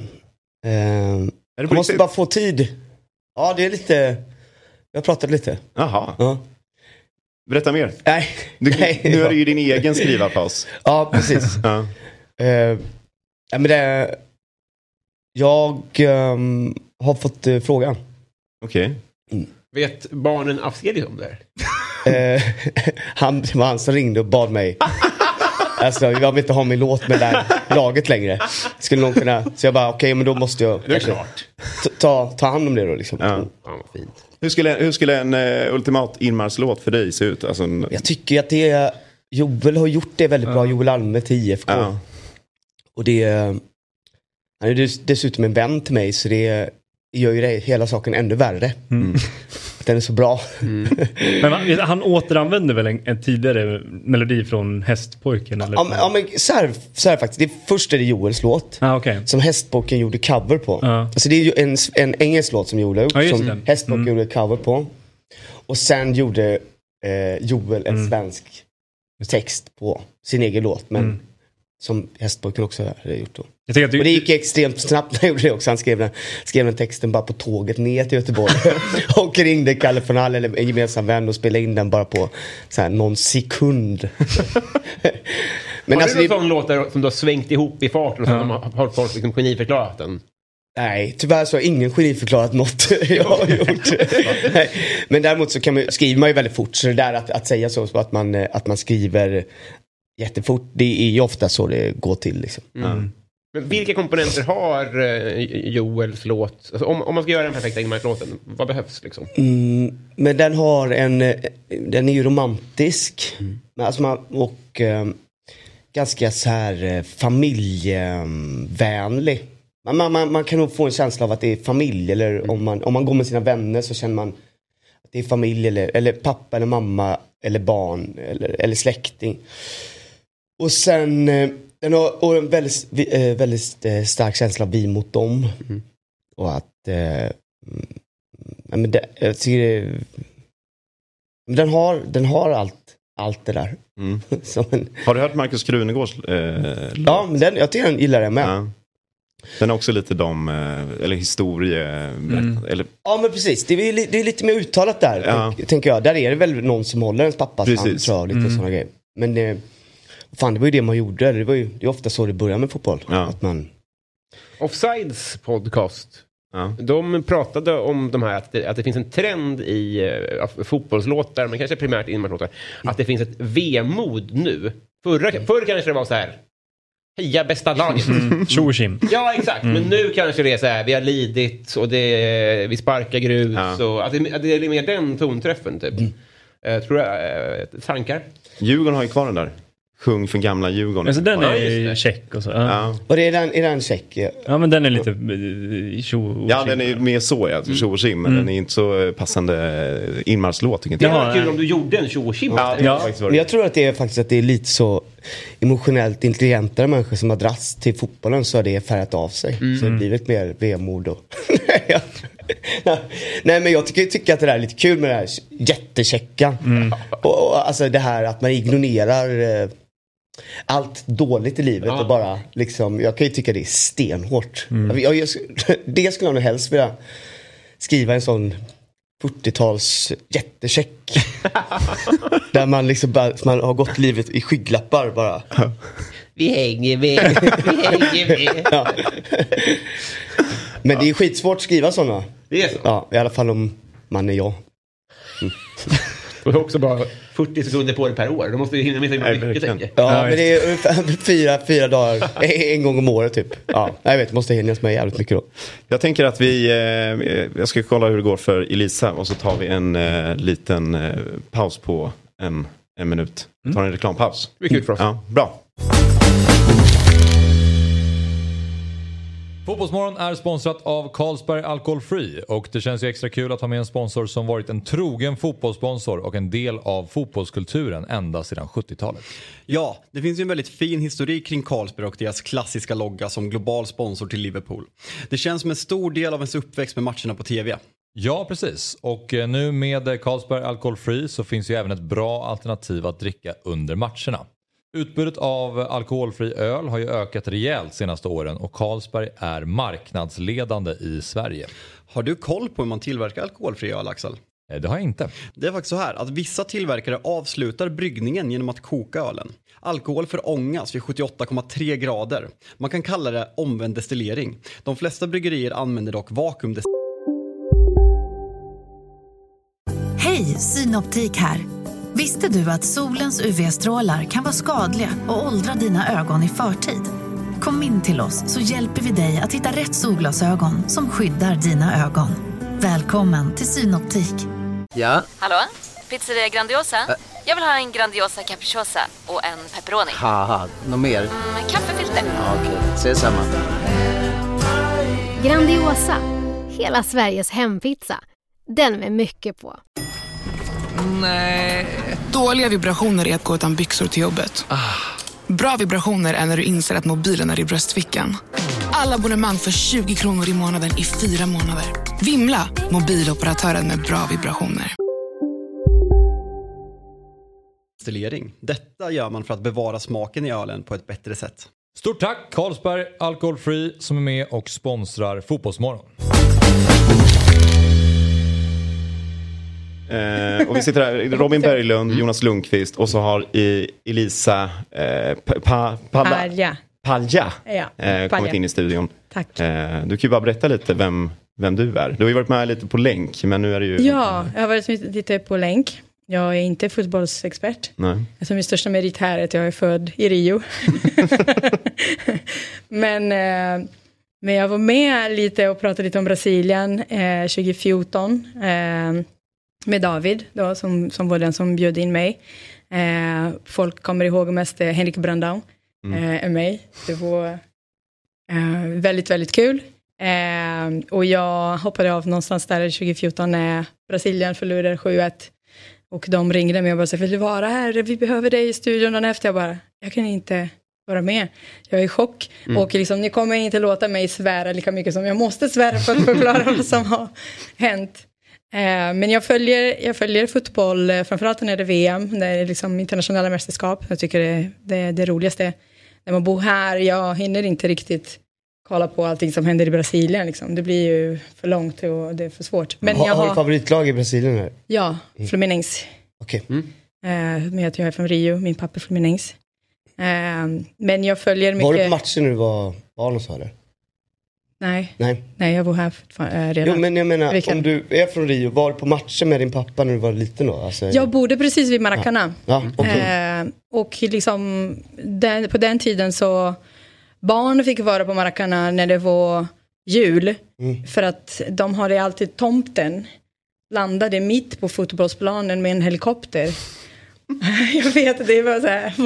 jag måste bara få tid. Ja, det är lite... Jag har pratat lite. Jaha. Ja. Berätta mer. Nej. Du, nej nu är det ju din egen skrivarpaus. Ja, precis. Ja. Eh, ja, men det... Jag... Um, har fått uh, frågan. Okej. Okay. Mm. Vet barnen Afzelius om det? uh, han, det var han som ringde och bad mig. Alltså jag vill inte ha min låt med det där laget längre. Skulle någon kunna... Så jag bara, okej, okay, men då måste jag... Det är klart. Ta, ta hand om det då liksom. Ja. Ja, fint. Hur skulle, hur skulle en uh, ultimat inmarslåt för dig se ut? Alltså en... Jag tycker att det är... Joel har gjort det väldigt bra. Ja. Joel Alme till I F K. Ja. Och det är... Han är dessutom en vän till mig, så det gör ju det, hela saken ännu värre. Mm. Den är så bra. Mm. Men va, han återanvände väl en, en tidigare melodi från Hästpojken? Eller ja, men, ja, men så här, så här faktiskt. Det är, först är det Joels låt. Ah, okay. Som Hästpojken gjorde cover på. Ah. Alltså det är ju en, en engelsk låt som Joel har gjort. Ah, som Hästpojken mm. gjorde cover på. Och sen gjorde eh, Joel en mm. svensk text på sin egen låt. Men mm. som Hästpojken också hade gjort då. Jag att du... Och det gick extremt snabbt när jag gjorde det också. Han skrev den, skrev den texten bara på tåget ner till Göteborg. Och ringde Kalle von Hall, eller en gemensam vän, och spelade in den bara på så här, någon sekund. Men har alltså, du någon det... sån låt där, som du har svängt ihop i farten och så ja. har folk liksom geniförklarat den? Nej, tyvärr så har ingen geniförklarat något jag har gjort. Nej. Men däremot så kan man, skriver man ju väldigt fort. Så det där att, att säga så, så att, man, att man skriver jättefort, det är ju ofta så det går till liksom. Mm. Men vilka komponenter har uh, Joels låt? Alltså, om, om man ska göra den perfekta Ingmar-låten, vad behövs liksom? Mm, men den har en... Den är ju romantisk. Mm. Alltså man, och um, ganska så här familjevänlig. Man, man, man, man kan nog få en känsla av att det är familj. Eller mm. om, man, om man går med sina vänner så känner man att det är familj. Eller, eller pappa eller mamma eller barn eller, eller släkting. Och sen... Den har och en väldigt, väldigt stark känsla av vi mot dem. Mm. Och att... Eh, men det, jag tycker det, den har, den har allt, allt det där. Mm. en, har du hört Markus Krunegårds eh, ja, men den, jag tycker den gillar den med. Ja. Den är också lite de, eller historie... Mm. Eller... Ja, men precis. Det är, det är lite mer uttalat där, ja. tänk, tänker jag. Där är det väl någon som håller ens pappas hand, tror jag, lite mm. sådana grejer. Men... Eh, fan, det var ju det man gjorde. Det var ju det är ofta så det börjar med fotboll. Ja. Att man... Offsides podcast. Ja. De pratade om de här, att det, att det finns en trend i uh, fotbollslåtar, men kanske primärt inmarslåtar, mm. att det finns ett vemod nu. Förra, förr kanske det var så här: heja bästa laget. Mm. Ja, exakt. Mm. Men nu kanske det är så här: vi har lidit och det, vi sparkar grus. Ja. Och, att, det, att det är mer den tonträffen typ. Mm. Uh, tror jag, uh, tankar? Djurgården har ju kvar den där. Sjung för gamla Djurgården. Alltså den är ju check och så. Ja. Ja. Och är den, är den check? Ja, men den är lite tjo. Ja, den är mer så, ja. Tjo och kim, men mm. den är inte så passande inmarslåt. Det var kul om du gjorde en tjo och kim. Ja, ja. Men jag tror att det är faktiskt att det är lite så emotionellt intelligentare människor som har dras till fotbollen, så har det färgat av sig. Mm. Så det blir lite mer vemod och... Nej, men jag tycker, tycker att det där är lite kul med det här jättechecka. Mm. Och, och alltså det här att man ignorerar eh, allt dåligt i livet. Ja. Och bara liksom, jag kan ju tycka det är stenhårt. Mm. Jag, jag, det skulle jag nog helst vilja skriva en sån fyrtiotals jättecheck. Där man liksom bara, man har gått livet i skygglappar bara. Vi hänger med. Vi hänger med. Ja. Men det är skitsvårt att skriva sådana. Det är så? Ja, i alla fall om man är jag. Mm. Och också bara fyrtio sekunder på det per år. Då måste vi hinna med sig mycket, tänker jag. Ja, men det är fyra, fyra dagar. En gång om året typ. Ja, jag vet, måste hinnas med jävligt mycket då. Jag tänker att vi... Eh, jag ska kolla hur det går för Elisa. Och så tar vi en eh, liten eh, paus på en, en minut. Vi tar en reklampaus. Det är kul för oss. Ja, bra. Fotbollsmorgon är sponsrat av Carlsberg Alcohol Free, och det känns ju extra kul att ha med en sponsor som varit en trogen fotbollssponsor och en del av fotbollskulturen ända sedan sjuttiotalet. Ja, det finns ju en väldigt fin historik kring Carlsberg och deras klassiska logga som global sponsor till Liverpool. Det känns som en stor del av ens uppväxt med matcherna på tv. Ja, precis. Och nu med Carlsberg Alcohol Free så finns ju även ett bra alternativ att dricka under matcherna. Utbudet av alkoholfri öl har ju ökat rejält senaste åren och Carlsberg är marknadsledande i Sverige. Har du koll på hur man tillverkar alkoholfri öl, Axel? Det har jag inte. Det är faktiskt så här att vissa tillverkare avslutar bryggningen genom att koka ölen. Alkohol förångas vid sjuttioåtta komma tre grader. Man kan kalla det omvänd destillering. De flesta bryggerier använder dock vakuumdestillering. Hej, Synoptik här. Visste du att solens U V-strålar kan vara skadliga och åldra dina ögon i förtid? Kom in till oss så hjälper vi dig att hitta rätt solglasögon som skyddar dina ögon. Välkommen till Synoptik. Ja? Hallå? Pizzeria Grandiosa? Ä- Jag vill ha en Grandiosa capriciosa och en pepperoni. Haha, något mer? Mm, kaffefilter. Ja, okej, okay. Ses samma. Grandiosa, hela Sveriges hempizza. Den med mycket på. Nej. Dåliga vibrationer är att gå utan byxor till jobbet. Ah. Bra vibrationer är när du inser att mobilen är i bröstfickan. Alla abonnemang för tjugo kronor i månaden i fyra månader. Vimla, mobiloperatören med bra vibrationer. Destillering. Detta gör man för att bevara smaken i ölen på ett bättre sätt. Stort tack Carlsberg Alkoholfri som är med och sponsrar Fotbollsmorgon. Eh, och vi sitter här, Robin Berglund, Jonas Lundqvist och så har i Elisa eh, pa, pa, Palja. Palja Ja, eh, kommit in i studion. Tack. Eh, du kan ju bara berätta lite vem, vem du är. Du har ju varit med lite på länk, men nu är det ju... Ja, jag har varit lite på länk. Jag är inte fotbollsexpert. Nej. Alltså min största merit här är att jag är född i Rio. men, eh, men jag var med lite och pratade lite om Brasilien eh, tjugo fjorton eh, med David då, som, som var den som bjöd in mig. Eh, folk kommer ihåg mest eh, Henrik Brandão mm. eh, än mig. Det var eh, väldigt, väldigt kul. Eh, och jag hoppade av någonstans där tjugo fjorton när Brasilien förlorade sju ett. Och de ringde mig och bara sa, vill du vara här? Vi behöver dig i studion. Och efter jag bara, jag kan inte vara med. Jag är i chock. Mm. Och liksom, ni kommer inte låta mig svära lika mycket som jag måste svära för att förklara vad som har hänt. Eh, men jag följer, jag följer fotboll, framförallt när det är V M. Det är liksom internationella mästerskap. Jag tycker det, det är det roligaste. När man bor här, jag hinner inte riktigt kolla på allting som händer i Brasilien. Liksom. Det blir ju för långt och det är för svårt. Men har, jag har du favoritlag i Brasilien? Här? Ja, Fluminense. Okej. Okay. Mm. Uh, men jag är från Rio, min pappa är Fluminense. Uh, men jag följer mycket... Var du på matchen när du var barn och så eller? Nej. Nej. Nej, jag bor här uh, redan. Jo, men jag menar, Vilken? om du är från Rio, var du på matchen med din pappa när du var liten då? Alltså, jag bodde precis vid Maracanã. Ja. Ja, okay. uh, och liksom, den, på den tiden så... Barn fick vara på Maracanã när det var jul. Mm. För att de hade alltid tomten. Landade mitt på fotbollsplanen med en helikopter. Jag vet att det var så här.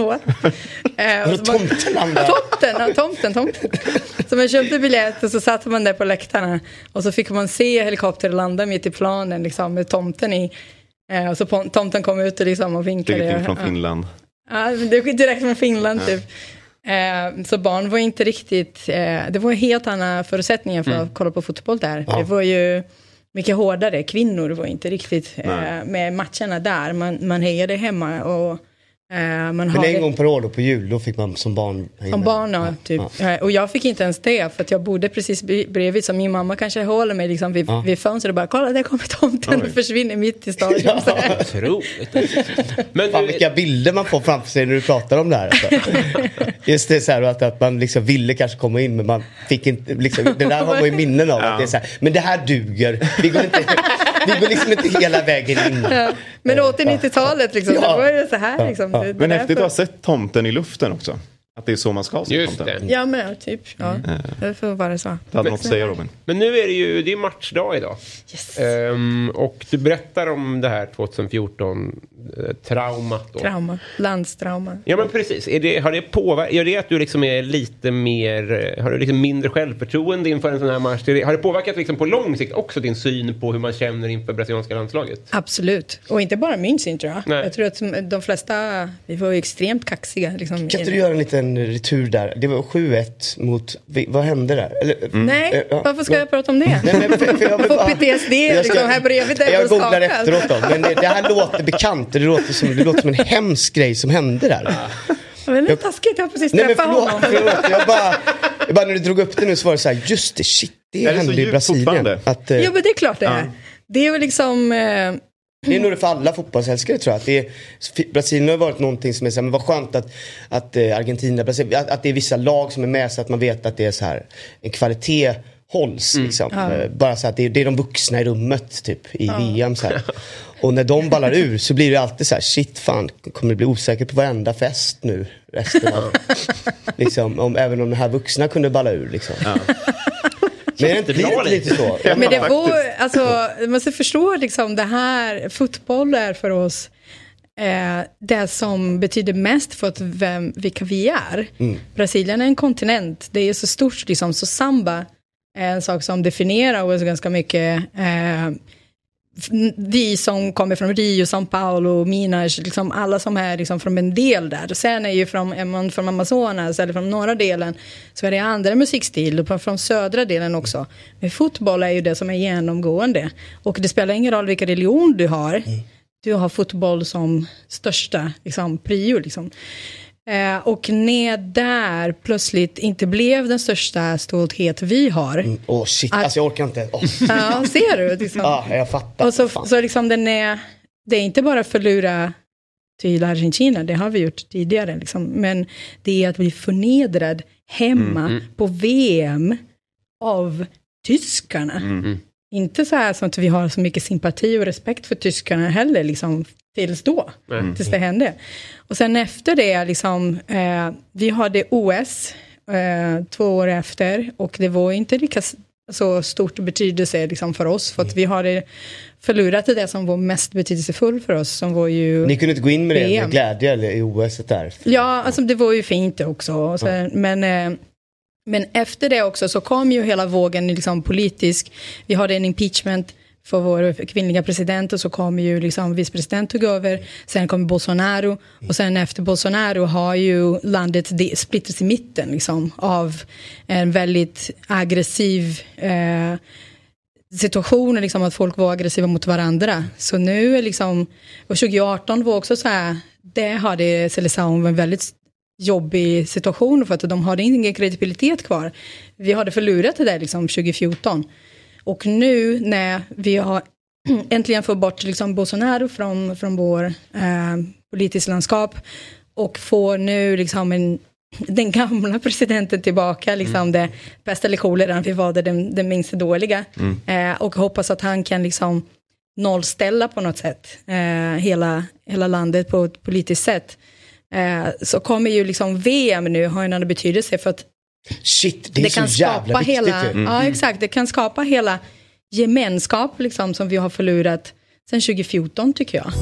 eh, och tomten landade? Tomten, ja, tomten, tomten. Så man köpte biljett och så satt man där på läktarna. Och så fick man se helikopter landa mitt i planen liksom, med tomten i. Eh, och så tomten kom ut och, liksom, och vinkade. Det gick från Finland. Ja, det gick direkt från Finland typ. Eh, så barn var inte riktigt eh, det var helt andra förutsättningar för mm. att kolla på fotboll där. Ja. Det var ju mycket hårdare. Kvinnor var inte riktigt eh, med matcherna där. Man, man hejade hemma och eh, man Men hade... en gång per år då på jul, då fick man som barn som barn, ja, typ. Ja. Och jag fick inte ens det för att jag bodde precis bredvid, så min mamma kanske håller mig liksom vid, ja. vid fönstret och bara, kolla där kommer tomten och försvinner mitt i stadion. Ja. Otroligt. Men fan, vilka bilder man får framför sig när du pratar om det här. Alltså. Just det så här att, att man liksom ville kanske komma in men man fick inte, liksom, det där har man ju minnen av. Ja. Att det är så här, men det här duger. Vi går inte, vi går liksom inte hela vägen in. Ja. Men åttio-nittiotalet liksom, ja. Det var ju så här liksom. Ja. Men häftigt att ha sett tomten i luften också. Att det är så man ska se Just tomten. Det. Ja, men typ. Ja. Mm. Det får vara så. Det hade något att säga, Robin. Men nu är det ju, det är matchdag idag. Yes. Um, och du berättar om det här tjugohundrafjorton eh, traumat då. Trauma, landstrauma. Ja, men precis. Är det, har det påverkat, gör det att du liksom är lite mer, har du liksom mindre självförtroende inför en sån här match? Har det påverkat liksom på lång sikt också din syn på hur man känner inför brasilianska landslaget? Absolut. Och inte bara min syn, tror jag. Nej. Jag tror att de flesta, vi var ju extremt kaxiga. Liksom, kan inte du göra en liten retur där? Det var sju ett mot, vad hände där? Eller, mm. Nej, äh, varför ska jag prata om det? Nej, men för, för jag får P T S D jag ska, liksom, här bredvid där. Jag googlar efteråt då, men det, det här låter bekant. Det låter, som, det låter som en hemsk grej som hände där. Men det är taskigt, jag har precis träffat honom. Förlåt, jag bara, jag bara när du drog upp det nu så var det så här, just det, shit, det, det hände i Brasilien. Att, uh, ja, men det är klart det är. Ja. Det är ju liksom, eh, Det är nog det för alla fotbollsälskare, tror jag. Att det är, Brasilien har varit någonting som är så här, men vad skönt att, att Argentina, Brasilien, att, att det är vissa lag som är med, så att man vet att det är så här en kvalitet hålls mm. liksom. Ja. Bara så att det är, det är de vuxna i rummet typ i ja. V M så här. Och när de ballar ur så blir det alltid så här, shit fan, kommer det bli osäkert på varenda fest nu resten av liksom, om, även om de här vuxna kunde balla ur liksom. Ja. Men det är inte lite, lite så. Men det var, alltså, man måste förstå liksom, det här, fotboll är för oss eh, det som betyder mest för att vem, vilka vi är. Mm. Brasilien är en kontinent, det är så stort liksom, så samba är en sak som definierar oss ganska mycket. Eh, vi som kommer från Rio, São Paulo, Minas, liksom alla som är liksom från en del där. Och sen är ju från, är man från Amazonas eller från norra delen, så är det andra musikstil, och från södra delen också. Men fotboll är ju det som är genomgående. Och det spelar ingen roll vilken religion du har. Mm. Du har fotboll som största liksom, prio liksom. Eh, och när där plötsligt inte blev den största stolthet vi har. Åh mm. oh, shit, att, alltså jag orkar inte. Oh. Ja, ser du? Liksom. Ja, jag fattar. Och så, så liksom den är, det är inte bara förlora till Argentina, det har vi gjort tidigare. Liksom. Men det är att bli förnedrad hemma mm, mm. på V M av tyskarna. Mm. Inte så här som att vi har så mycket sympati och respekt för tyskarna heller, liksom, tills då, mm. tills det hände. Och sen efter det, liksom, eh, vi hade O S eh, två år efter, och det var inte lika så stort betydelse liksom, för oss, för att vi hade förlorat det som var mest betydelsefull för oss, som var ju Ni kunde inte gå in med det med glädje eller i O S där? Ja, alltså det var ju fint också. Så, mm. Men... Eh, Men efter det också så kom ju hela vågen liksom politisk. Vi hade en impeachment för vår kvinnliga president, och så kom ju liksom vicepresident tog över. Sen kom Bolsonaro, och sen efter Bolsonaro har ju landet splittrats i mitten liksom, av en väldigt aggressiv eh, situation, liksom, att folk var aggressiva mot varandra. Så nu är liksom, och tjugo arton var också så här, det hade Seleção en väldigt jobbig situation, för att de hade ingen kredibilitet kvar. Vi hade förlorat det där liksom tjugo fjorton. Och nu när vi har äntligen fått bort liksom Bolsonaro från, från vår eh, politiska landskap, och får nu liksom en, den gamla presidenten tillbaka, liksom mm. det bästa eller coolare, vi var det den, den minst dåliga. Mm. Eh, och hoppas att han kan liksom nollställa på något sätt eh, hela, hela landet på ett politiskt sätt. Eh, så kommer ju liksom V M nu ha en annan betydelse, för att shit, det, är det kan så skapa jävla viktigt, hela, mm. ja exakt, det kan skapa hela gemenskap liksom, som vi har förlorat sedan tjugo fjorton, tycker jag.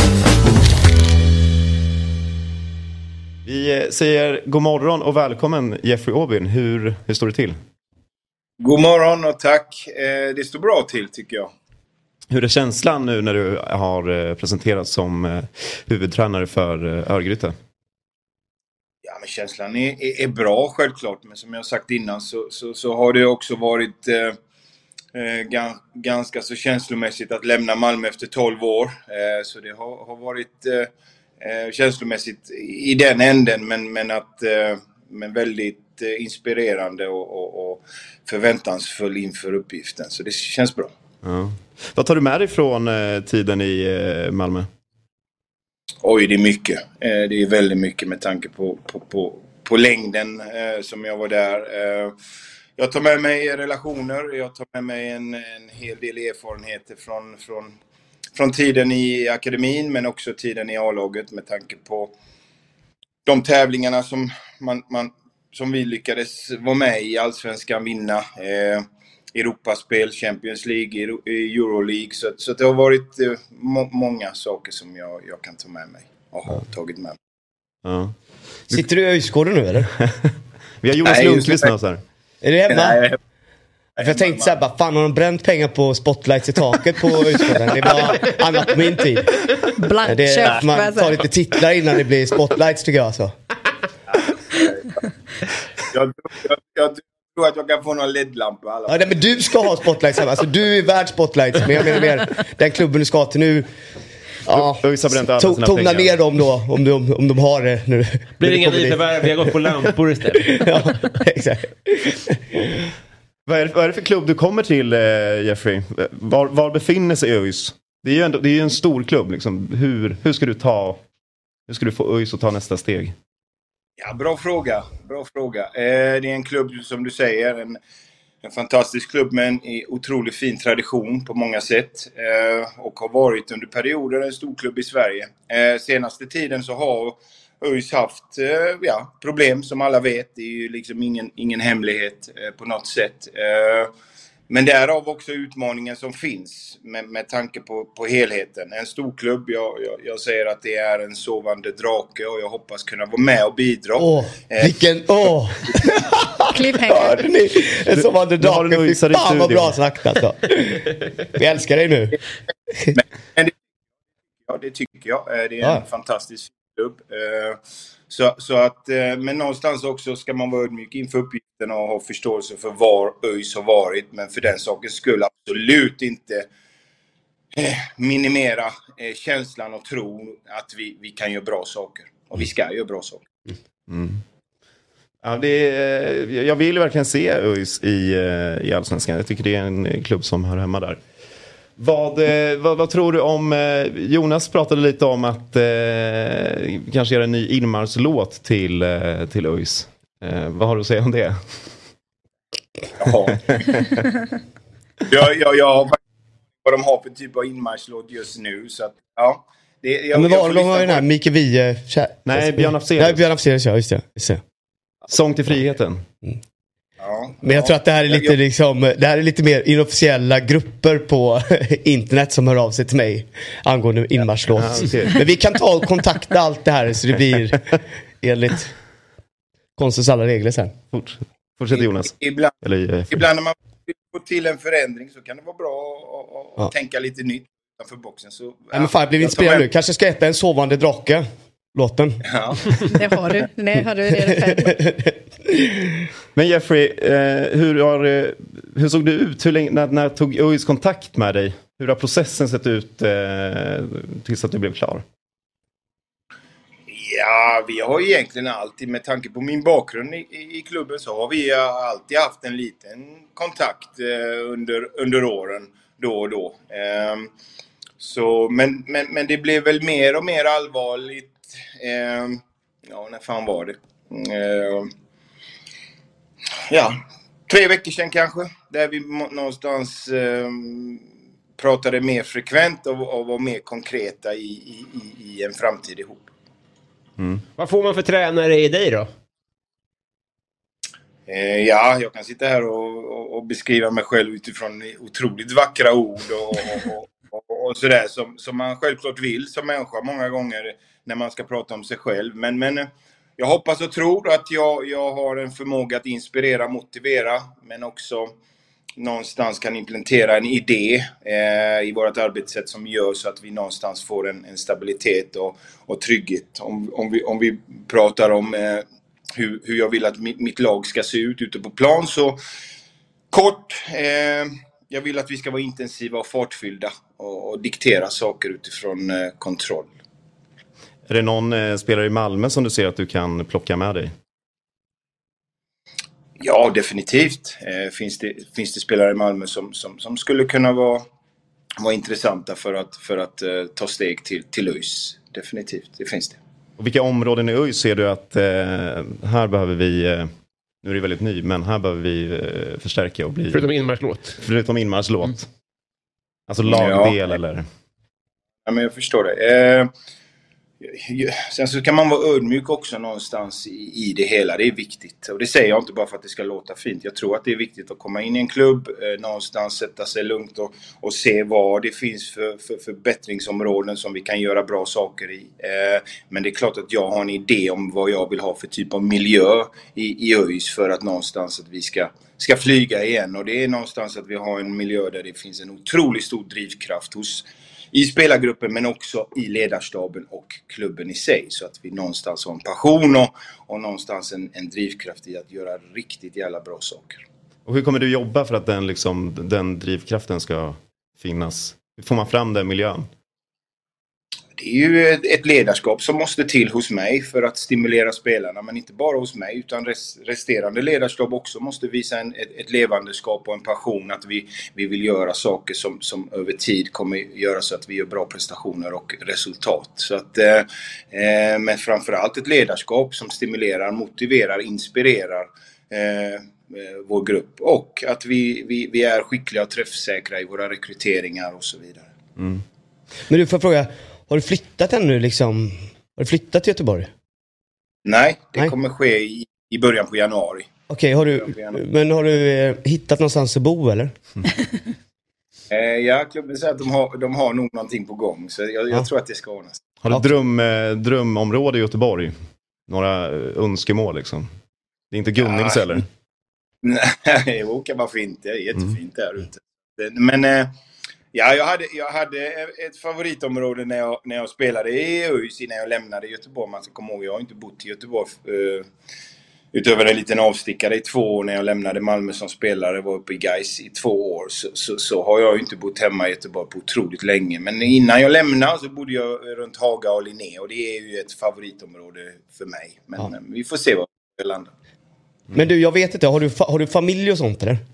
Vi säger god morgon och välkommen Jeffrey Aubin. Hur, hur står det till? God morgon och tack. Eh, det står bra till, tycker jag. Hur är känslan nu när du har presenterats som huvudtränare för Örgryte? Ja, men känslan är, är, är bra självklart. Men som jag har sagt innan så, så, så har det också varit eh, gan, ganska så känslomässigt att lämna Malmö efter tolv år. Eh, så det har, har varit eh, känslomässigt i den änden. Men, men, att, eh, men väldigt eh, inspirerande och, och, och förväntansfull inför uppgiften. Så det känns bra. Ja. Vad tar du med dig från eh, tiden i eh, Malmö? Oj, det är mycket. Eh, det är väldigt mycket med tanke på, på, på, på längden eh, som jag var där. Eh, jag tar med mig relationer. Jag tar med mig en, en hel del erfarenheter från, från, från tiden i akademin, men också tiden i A-laget, med tanke på de tävlingarna som, man, man, som vi lyckades vara med i, Allsvenskan, vinna. Eh, Europaspel, Champions League, Euroleague. Så, så det har varit eh, må- många saker som jag, jag kan ta med mig och har ja. tagit med mig. Ja. Sitter du i Öjsgården nu eller? Vi har Jonas Lundqvist med oss här. Är det hemma? Nej, jag, jag tänkte såhär, bara, fan har de bränt pengar på spotlights i taket på Öjsgården? Det var annat på min tid. Blankköp. Man tar lite titlar innan det blir spotlights, tycker jag så. jag, jag, jag Jag tror att jag kan få några L E D-lampor. Ja, nej, men du ska ha spotlights. Alltså, du är värd spotlights. Men jag menar mer, den klubben du ska till nu. Ja, to- tona ner dem då, om, du, om, om de har det nu. Blir det inga nyförvärv, vi har gått på lampor istället. Ja, exakt. Vad är, vad är det för klubb du kommer till, eh, Jeffrey? Var, var befinner sig ÖIS? Det är ju ändå, det är ju en stor klubb liksom. Hur, hur ska du ta hur ska du få ÖIS att ta nästa steg? Ja, bra fråga. Bra fråga. Eh, det är en klubb som du säger, en, en fantastisk klubb med en otroligt fin tradition på många sätt. Eh, och har varit under perioder en stor klubb i Sverige. Eh, senaste tiden så har ÖIS haft eh, ja, problem som alla vet. Det är ju liksom ingen, ingen hemlighet eh, på något sätt. Eh, Men därav också utmaningen som finns med, med tanke på, på helheten. En stor klubb, jag, jag, jag säger att det är en sovande drake och jag hoppas kunna vara med och bidra. Åh, eh. vilken, åh! Hörde ni? En sovande drake, fy fan vad bra sagt alltså. Vi älskar dig nu. Men, men det, ja, det tycker jag. Det är en ja. fantastisk klubb. Så, så att, men någonstans också ska man vara ödmjuk inför uppgiften och ha förståelse för var ÖIS har varit. Men för den saken skulle absolut inte minimera känslan och tro att vi, vi kan göra bra saker. Och vi ska göra bra saker. Mm. Ja, det är, jag vill verkligen se ÖIS i, i Allsvenskan. Jag tycker det är en klubb som hör hemma där. Vad, vad, vad tror du om Jonas pratade lite om att eh, kanske göra en ny Inmars-låt till, till ÖIS. Eh, vad har du att säga om det? Jaha. jag, jag, jag vad de har för typ av Inmarslåt just nu. Så att, ja. Det, jag, ja, men var de har ju den här på... Mikael Wiehe... Nej, Björn Afzelius. Nej, Björn Afzelius, ja, just det. Just det. Sång till friheten. Mm. Ja, men jag ja. tror att det här är lite jag... liksom, det här är lite mer inofficiella grupper på internet som hör av sig till mig angående inmarslåt. Ja, okay. Men vi kan ta och kontakta allt det här så det blir enligt konstens alla regler sen. Fort. Fortsätt Jonas. Ibland, Eller, ibland när man får till en förändring så kan det vara bra att ja. tänka lite nytt utanför boxen. Så, ja, ja, men fan, jag blev inspirerad nu. Kanske ska äta en sovande drake. Låten. Ja. Det har du. Nej, har du redan själv. Men Jeffrey, eh, hur, har, hur såg du ut? Hur länge, när, när tog ÖIS kontakt med dig? Hur har processen sett ut eh, tills att du blev klar? Ja, vi har egentligen alltid, med tanke på min bakgrund i, i, i klubben, så har vi alltid haft en liten kontakt eh, under, under åren då och då. Eh, så, men, men, men det blev väl mer och mer allvarligt. Eh, ja, när fan var det? Eh, ja, tre veckor sedan kanske. Där vi må, någonstans eh, pratade mer frekvent och, och var mer konkreta i, i, i en framtid ihop. Mm. Vad får man för tränare i dig då? Eh, ja, jag kan sitta här och, och, och beskriva mig själv utifrån otroligt vackra ord och, och, och, och sådär som, som man självklart vill som människa många gånger när man ska prata om sig själv. Men, men jag hoppas och tror att jag, jag har en förmåga att inspirera, motivera, men också någonstans kan implementera en idé eh, i vårt arbetssätt som gör så att vi någonstans får en, en stabilitet och, och trygghet. Om, om, vi, om vi pratar om eh, hur, hur jag vill att mi, mitt lag ska se ut ute på plan, så kort, eh, jag vill att vi ska vara intensiva och fartfyllda och, och diktera saker utifrån eh, kontroll. Är det någon eh, spelare i Malmö som du ser att du kan plocka med dig? Ja, definitivt. Eh, finns, det, finns det spelare i Malmö som, som, som skulle kunna vara, vara intressanta för att, för att eh, ta steg till, till ÖIS. Definitivt, det finns det. Och vilka områden i ÖIS ser du att eh, här behöver vi, eh, nu är det väldigt ny, men här behöver vi eh, förstärka och bli... Förutom inmarslåt. Förutom inmarslåt. Mm. Alltså lagdel ja. eller... Ja, men jag förstår det. Eh, Sen så kan man vara ödmjuk också någonstans i, i det hela. Det är viktigt. Och det säger jag inte bara för att det ska låta fint. Jag tror att det är viktigt att komma in i en klubb, eh, någonstans sätta sig lugnt och, och se vad det finns för, för förbättringsområden som vi kan göra bra saker i. Eh, men det är klart att jag har en idé om vad jag vill ha för typ av miljö i, i ÖIS för att någonstans att vi ska, ska flyga igen. Och det är någonstans att vi har en miljö där det finns en otroligt stor drivkraft hos i spelargruppen, men också i ledarstaben och klubben i sig, så att vi någonstans har en passion och, och någonstans en, en drivkraft i att göra riktigt jävla bra saker. Och hur kommer du jobba för att den, liksom, den drivkraften ska finnas? Hur får man fram den miljön? det är ju ett ledarskap som måste till hos mig för att stimulera spelarna. Men inte bara hos mig utan resterande ledarskap också måste visa en, ett, ett levandeskap och en passion. Att vi, vi vill göra saker som, som över tid kommer göra så att vi gör bra prestationer och resultat. Så att, eh, men framförallt ett ledarskap som stimulerar, motiverar, inspirerar eh, vår grupp. Och att vi, vi, vi är skickliga och träffsäkra i våra rekryteringar och så vidare. Mm. Men du får fråga, har du flyttat ännu liksom? Har du flyttat till Göteborg? Nej, det Nej. kommer ske i, i början på januari. Okej, har du, men har du eh, hittat någonstans att bo eller? eh, ja, klubben säger att de har, de har nog någonting på gång. Så jag, jag Ja. tror att det ska ordnas. Har du dröm, eh, drömområde i Göteborg? Några eh, önskemål liksom? Det är inte Gunnings Ja. eller? Nej, jo, kan vara fint. Det är jättefint där ute. Men eh, ja, jag hade, jag hade ett favoritområde när jag, när jag spelade i E U innan jag lämnade Göteborg. Man ska komma ihåg, jag har inte bott i Göteborg eh, utöver en liten avstickare i två år när jag lämnade Malmö som spelare. Var uppe i Gais i två år. Så, så, så har jag ju inte bott hemma i Göteborg på otroligt länge. Men innan jag lämnade så bodde jag runt Haga och Linné. Och det är ju ett favoritområde för mig. Men Ja. vi får se vad det landar. Men du, jag vet inte, har du, fa- har du familj och sånt eller?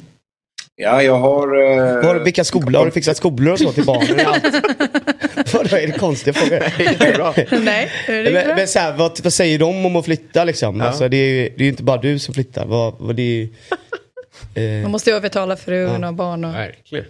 Ja, jag har... Eh... Har du, vilka skolor? Har du fixat skolor och så till barnen? och allt? Vadå, är det konstiga frågor? Nej, det är men, bra. men så här, vad, vad säger de om att flytta liksom? Ja. Alltså, det är ju det är ju inte bara du som flyttar. Vad, vad det är, ju, eh, Man måste ju övertala frun Ja. och barn. Och... Verkligen.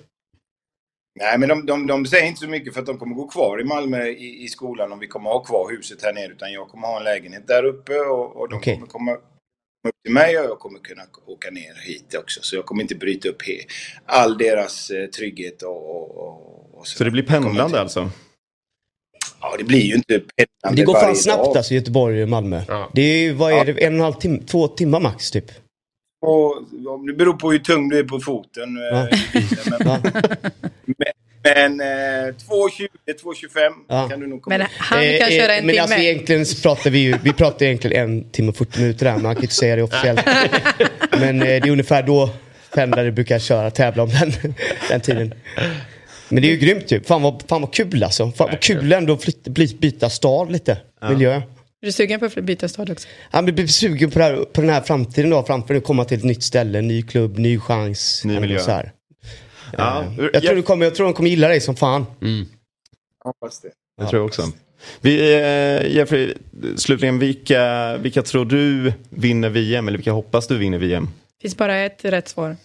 Nej, men de, de, de säger inte så mycket för att de kommer gå kvar i Malmö i, i skolan om vi kommer ha kvar huset här nere. Utan jag kommer ha en lägenhet där uppe och, och de Okej. kommer komma upp till mig och jag kommer kunna åka ner hit också. Så jag kommer inte bryta upp he- all deras eh, trygghet och, och, och, och så. Så det blir pendlande alltså? Ja, det blir ju inte pendlande det går fan varje snabbt dag. alltså, Göteborg och Malmö. Ja. Det är ju, vad är det, en och en halv timme, två timmar max typ. Och, det beror på hur tung du är på foten. eh, Ja. i bilen, men men, men eh, två tjugo, två tjugofem Ja. kan du nog komma Men upp. han kan Eh, köra eh, en Men timme. alltså egentligen så pratar vi ju, vi pratar egentligen en timme och fyrtio minuter där, men man kan inte säga det officiellt. Men eh, det är ungefär då pendlare brukar köra, tävla om den, den tiden. Men det är ju grymt typ. Fan vad, fan vad kul alltså. Fan vad kul ändå att flytta, bli- byta stad lite. Miljö. Är du sugen på att byta stad också? Han blir sugen på, det här, på den här framtiden då. Framför att komma till ett nytt ställe, ny klubb, ny chans. Ny ändå miljö. Så här. Ja. Eh, jag, tror du kommer, jag tror de kommer gilla dig som fan. Mm. Hoppas det. Jag tror jag också. Vi, eh, Jeffrey, slutligen, vilka, vilka tror du vinner V M? Eller vilka hoppas du vinner V M? Finns bara ett rätt svar.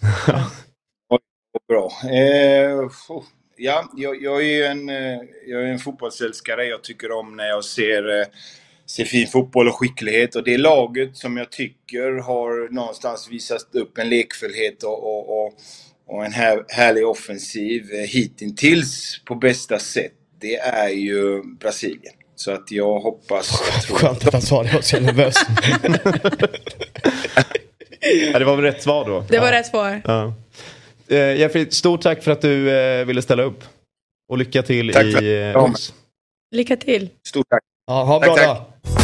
Bra. Eh, oh, ja, jag, jag, är en, eh, jag är en fotbollsälskare. Jag tycker om när jag ser, eh, ser fin fotboll och skicklighet. Och det laget som jag tycker har någonstans visat upp en lekfullhet och, och, och, och en här, härlig offensiv eh, hittills på bästa sätt. Det är ju Brasilien. Så att jag hoppas... Jag tror Skönt att han sa det, jag var så nervös. Ja, det var väl rätt svar då? Det var rätt svar. Ja. Eh, Jeffrey, stort tack för att du eh, ville ställa upp. Och lycka till Tack i för- eh, Oss. Lycka till. Stort tack. Ja, ha bra Tack, dag.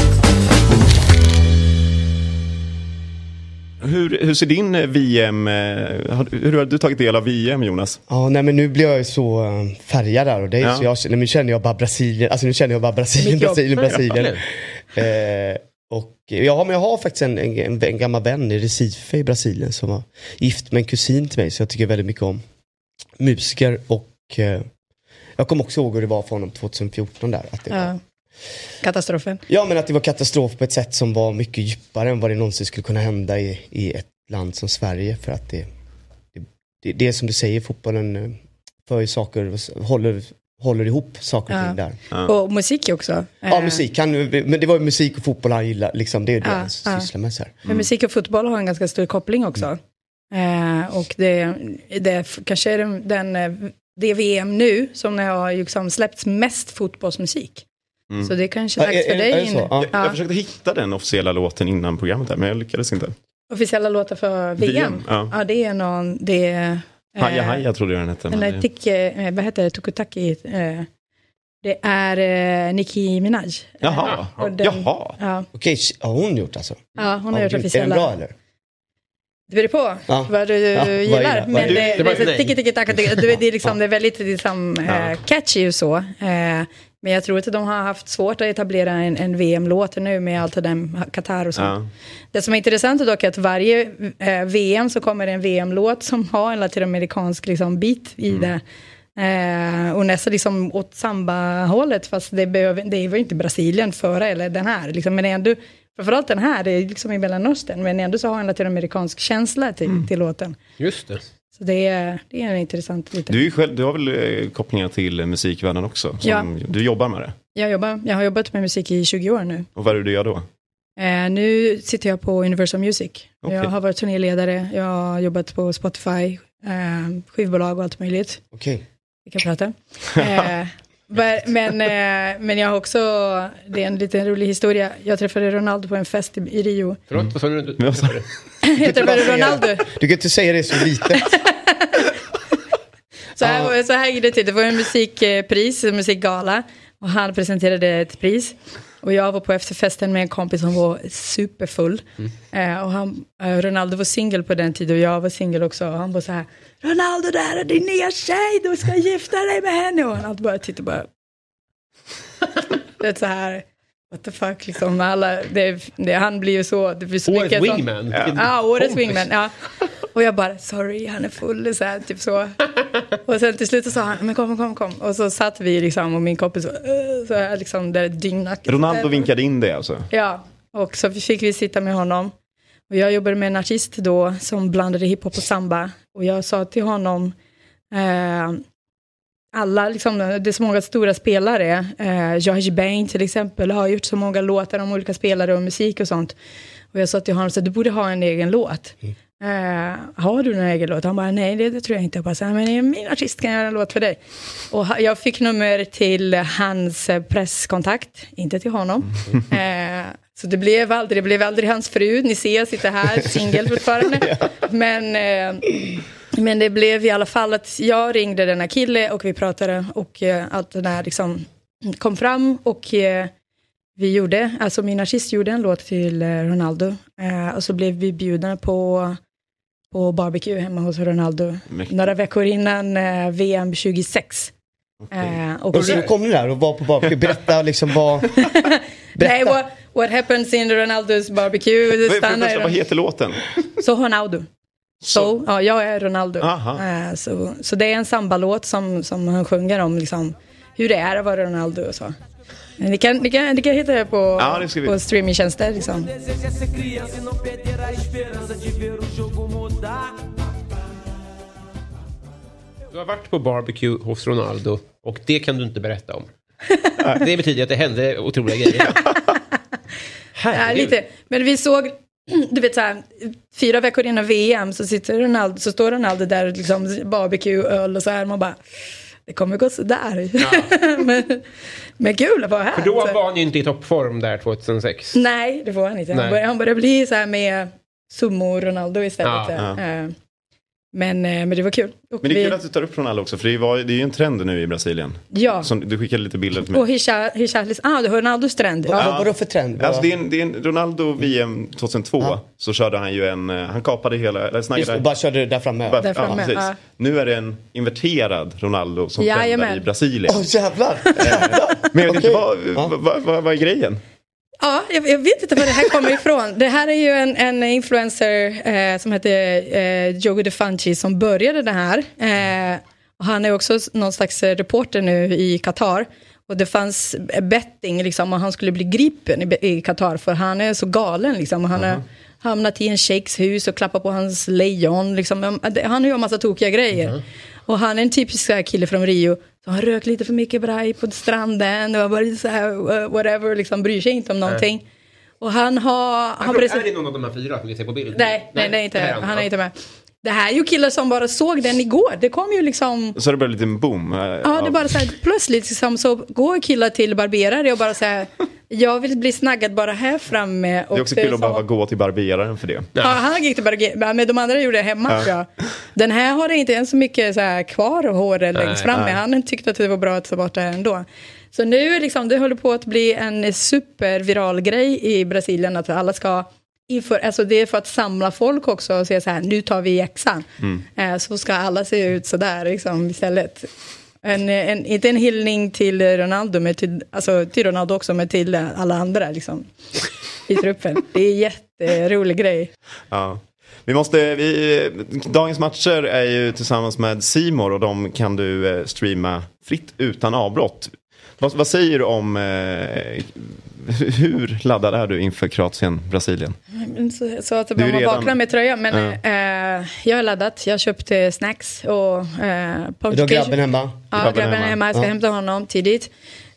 Hur, hur ser din eh, V M... Eh, har- hur har du tagit del av V M, Jonas? Ja, nej men nu blir jag ju så uh, färgad där och det är Ja. så jag, nej, nu känner jag bara Brasilien, alltså nu känner jag bara Brasilien, Mycket Brasilien, jobb. Brasilien. eh, och ja, men jag har faktiskt en, en, en, en gammal vän i Recife i Brasilien som var gift med en kusin till mig, så jag tycker väldigt mycket om musiker och eh, jag kommer också ihåg hur det var för honom tjugohundrafjorton där. Att det var, Ja. Katastrofen. ja, men att det var katastrof på ett sätt som var mycket djupare än vad det någonsin skulle kunna hända i, i ett land som Sverige, för att det, det, det, det är som du säger, fotbollen eh, för ju saker, håller, håller ihop saker och Ja. ting där. Ja. Och musik också. Ja, Eh, musik, han, men det var ju musik och fotboll han gillade, liksom, det är det Ja, han ja. sysslar med så här. Men musik och fotboll har en ganska stor koppling också. Eh, och det, det kanske är den, den, eh, det V M nu som det har liksom släppts mest fotbollsmusik. Mm. Så det kanske Ja, är dags är- för är- dig. är det så? in- Ja. Jag, jag försökte hitta den officiella låten innan programmet här, men jag lyckades inte. Officiella låtar för V M. V M, ja. Ja, det är någon... Det är, eh, Haja Haja trodde jag den hette. den men där det- tick, eh, vad heter det? Tukutaki. Eh, det är eh, Nicki Minaj. Jaha, Och den- jaha. Ja, Okej, har hon gjort alltså? ja, hon har gjort gud, officiella. Är den bra eller? Det beror på Ja. vad du Ja, vad gillar. gillar- vad Men du- det, det det, var är för så dig. tiki, tiki, taka, tiki. Du vet, det är liksom, det är väldigt liksom, Ja. eh, catchy och så. Eh, Men jag tror att de har haft svårt att etablera en, en V M-låt nu med allt det där Qatar och så. Ja. Det som är intressant är dock att varje eh, V M så kommer en V M-låt som har en latinamerikansk liksom, bit i mm. det. Eh, och nästan liksom åt samba-hållet, fast det, behöver, det var inte Brasilien före eller den här. Liksom, men ändå, framförallt den här, det är liksom i Mellanöstern, men ändå så har en latinamerikansk känsla till, mm. till låten. Just det. Så det är, det är en intressant lite. Du, är själv, du har väl eh, kopplingar till musikvärlden också? Som ja. Du jobbar med det? Jag, jobbar, jag har jobbat med musik i tjugo år nu. Och vad är det du gör då? Eh, nu sitter jag på Universal Music. Okay. Jag har varit turnéledare, jag har jobbat på Spotify, eh, skivbolag och allt möjligt. Okej. Okay. Vi kan prata. Eh, men, eh, men jag har också, det är en liten rolig historia. Jag träffade Ronaldo på en fest i, i Rio. Förlåt, vad sa du? Jag träffade Ronaldo. Du kan inte säga det så lite. så, här, så här gick det till. Det var en musikpris, en musikgala. Och han presenterade ett pris. Och jag var på efterfesten med en kompis som var superfull. Mm. Eh, och han, eh, Ronaldo var singel på den tiden och jag var singel också. Och han var så här: Ronaldo, där är din nya tjej, du ska gifta dig med henne. Och han bara tittade bara. Det är så här, what the fuck, liksom alla, det, det, han blir ju så, det blir så årets mycket wingman. Ja, ah, årets wingman, ja. Och jag bara, sorry, han är full, så här, typ så. Och sen till slut så sa han, men kom, kom, kom. Och så satt vi liksom, och min kompis så, uh, så här, liksom, där dyngnacket. Ronaldo vinkade in det alltså? Ja, och så fick vi sitta med honom. Och jag jobbade med en artist då som blandade hiphop och samba. Och jag sa till honom, eh, alla, liksom, det är så många stora spelare. Eh, George Bain till exempel har gjort så många låtar om olika spelare och musik och sånt. Och jag sa till honom, så du borde ha en egen låt. Mm. Uh, har du en egen låt? Han bara, nej det, det tror jag inte. Jag bara, så, men min artist kan göra en låt för dig. Och jag fick nummer till hans presskontakt, inte till honom. Mm. Uh, så det blev aldrig, det blev aldrig hans fru. Ni ser, jag sitter här, singel fortfarande. Ja. Men, uh, men det blev i alla fall att jag ringde denna kille och vi pratade. Och uh, allt det där liksom kom fram och... Uh, Vi gjorde, alltså min artist gjorde en låt till Ronaldo. Eh, och så blev vi bjudna på, på barbecue hemma hos Ronaldo. Mäktigt. Några veckor innan eh, V M tjugosex. Okay. Eh, och, och så kom ni där och var på barbecue. Berätta liksom vad... Berätta. Nej, what, what happens in Ronaldos barbecue. Vad, vad heter låten? Så Ronaldo. Så, so, ja, jag är Ronaldo. Eh, så, så det är en samba-låt som, som han sjunger om liksom, hur det är att vara Ronaldo och så. Ni kan, ni kan, ni kan hitta det på, ja, det på streamingtjänster liksom. Du har varit på barbecue hos Ronaldo och det kan du inte berätta om. Det betyder att det hände otroliga grejer. Ja, lite. Men vi såg, du vet så här, fyra veckor innan V M så sitter Ronaldo, så står Ronaldo där liksom barbecue, öl och så här, man bara, det kommer gå så där. Ja. men, men kul att vara här. För då var han ju inte i toppform där tjugohundrasex. Nej, det var han inte. Han började, han började bli så här med Sumo Ronaldo istället. Ja, ja. Men, men det var kul. Och men det är vi... kul att du tar upp Ronaldo också. För det, var, det är ju en trend nu i Brasilien. Ja. Som, du skickade lite bilder till mig. Och Richarlis, ah, det var Ronaldos trend. Ja. Vad var det för trend? Alltså, det är en, det är en Ronaldo V M tjugohundratvå. Ja. Så körde han ju en, han kapade hela, eller snaggade. Just, bara körde det där framme. Bara, där framme ja, ja. Nu är det en inverterad Ronaldo som ja, trendar i Brasilien. Åh oh, jävlar. Men jag vet inte, vad, ja. vad, vad, vad, vad är grejen? Ja, jag, jag vet inte var det här kommer ifrån. Det här är ju en, en influencer eh, som heter eh, Jogo De Fanchi som började det här. Eh, och han är också någon slags reporter nu i Qatar. Och det fanns betting liksom, och han skulle bli gripen i, i Qatar för han är så galen liksom. Och han har uh-huh. hamnat i en sheiks hus och klappar på hans lejon. Liksom. Han har ju en massa tokiga grejer. Uh-huh. Och han är en typisk kille från Rio. Så han rök lite för mycket braj på stranden. Och bara så här, whatever, liksom bryr sig inte om någonting. Nej. Och han har... Han tror, är det någon av de här fyra som vi ser på bild? Nej, nej, nej inte, han, han är inte med. Det här är ju killar som bara såg den igår. Det kom ju liksom... Så det blev lite en boom. Ja, det är bara så här, plötsligt liksom, så går killar till barberare och bara så här, jag vill bli snaggad bara här framme. Och det är också kul att bara gå till barberaren för det. Ja, han gick till barberaren, men de andra gjorde det hemma. Ja. Ja. Den här har inte ens så mycket så här kvar hår längst framme. Han tyckte att det var bra att ta bort det ändå. Så nu liksom, det håller på att bli en superviral grej i Brasilien att alla ska... Inför, alltså det är för att samla folk också och säga så här, nu tar vi exan. Mm. Eh, så ska alla se ut så där liksom, istället. En, en, inte en hyllning till Ronaldo, men till, alltså till Ronaldo också, men till alla andra liksom, i truppen. Det är en jätterolig grej. Ja. Vi måste, vi, dagens matcher är ju tillsammans med C More och de kan du streama fritt utan avbrott. Vad, vad säger du om eh, hur laddad är du inför Kroatien, Brasilien? Så, så att man redan... vaknar med tröja, men ja. eh, jag är laddat. Jag köpte snacks och eh, du har grabben hemma? Ja, grabben, grabben hemma. hemma. Jag ska ja. hämta honom tidigt.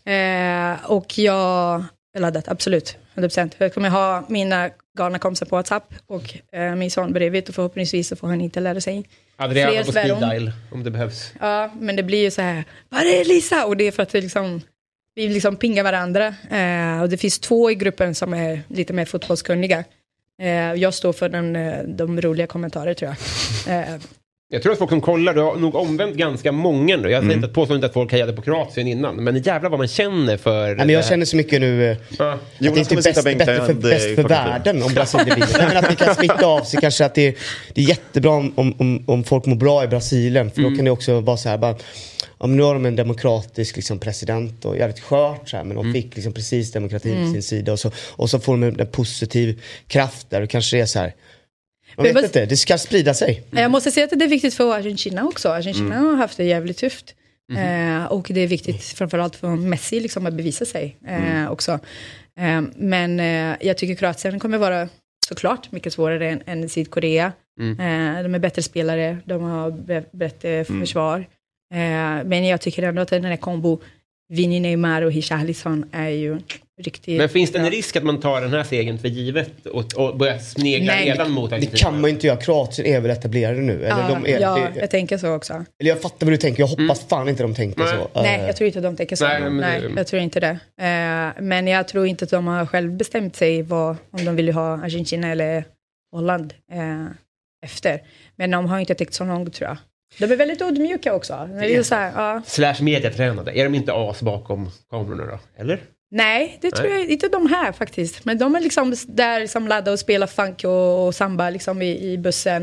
Eh, och jag är laddat, absolut. hundra procent. Jag kommer ha mina galna kompisar på WhatsApp och eh, min son bredvid, och förhoppningsvis så får han inte lära sig. Adriana på speed dial om det behövs. Ja, men det blir ju så här, vad är Lisa? Och det är för att det liksom, vi liksom pingar varandra. Eh, och det finns två i gruppen som är lite mer fotbollskunniga. Eh, jag står för den, de roliga kommentarer, tror jag. Eh, Jag tror att folk som kollar, du har nog omvänt ganska många nu. Jag säger mm. inte att påstå inte att folk hejade på Kroatien innan, men jävlar vad man känner för... Nej, men jag känner så mycket nu ja. att det är inte bäst, bättre för, bäst för världen om Brasilien vinner. Men att vi kan smitta av sig kanske, att det är, det är jättebra om, om, om folk mår bra i Brasilien. För mm. då kan det också vara så här, bara, om nu har de en demokratisk liksom, president och jävligt skört så här, men de mm. fick liksom, precis demokratin mm. på sin sida, och så, och så får de en positiv kraft där, och kanske det är så här... Jag vet inte, det ska sprida sig. Jag måste säga att det är viktigt för Argentina också. Argentina mm. har haft det jävligt tufft. Mm. Eh, och det är viktigt framförallt för Messi liksom, att bevisa sig eh, mm. också. Eh, men eh, jag tycker Kroatien kommer vara såklart mycket svårare än, än Sydkorea. Mm. Eh, de är bättre spelare, de har b- bättre försvar. Mm. Eh, men jag tycker ändå att den här kombo Vini, Neymar och Richarlison är ju... Riktigt, men finns det en risk att man tar den här segern för givet och, och börjar snegla Nej, redan mot Argentina? Det kan man inte göra. Kroatien är väl etablerade nu? Eller ja, de är, ja det, jag tänker så också. Eller jag fattar vad du tänker. Jag hoppas mm. fan inte de tänker Nej. så. Nej, jag tror inte de tänker så. Nej, men, Nej jag tror inte det. Uh, men jag tror inte att de har själv bestämt sig vad, om de vill ha Argentina eller Holland uh, efter. Men de har inte tänkt så långt, tror jag. De är väldigt ödmjuka också. Det är så här, uh. Slash mediatränade. Är de inte as bakom kamerorna då? Eller? Nej, det tror Nej. jag inte de här faktiskt. Men de är liksom där som laddar och spelar funk och, och samba liksom i, i bussen.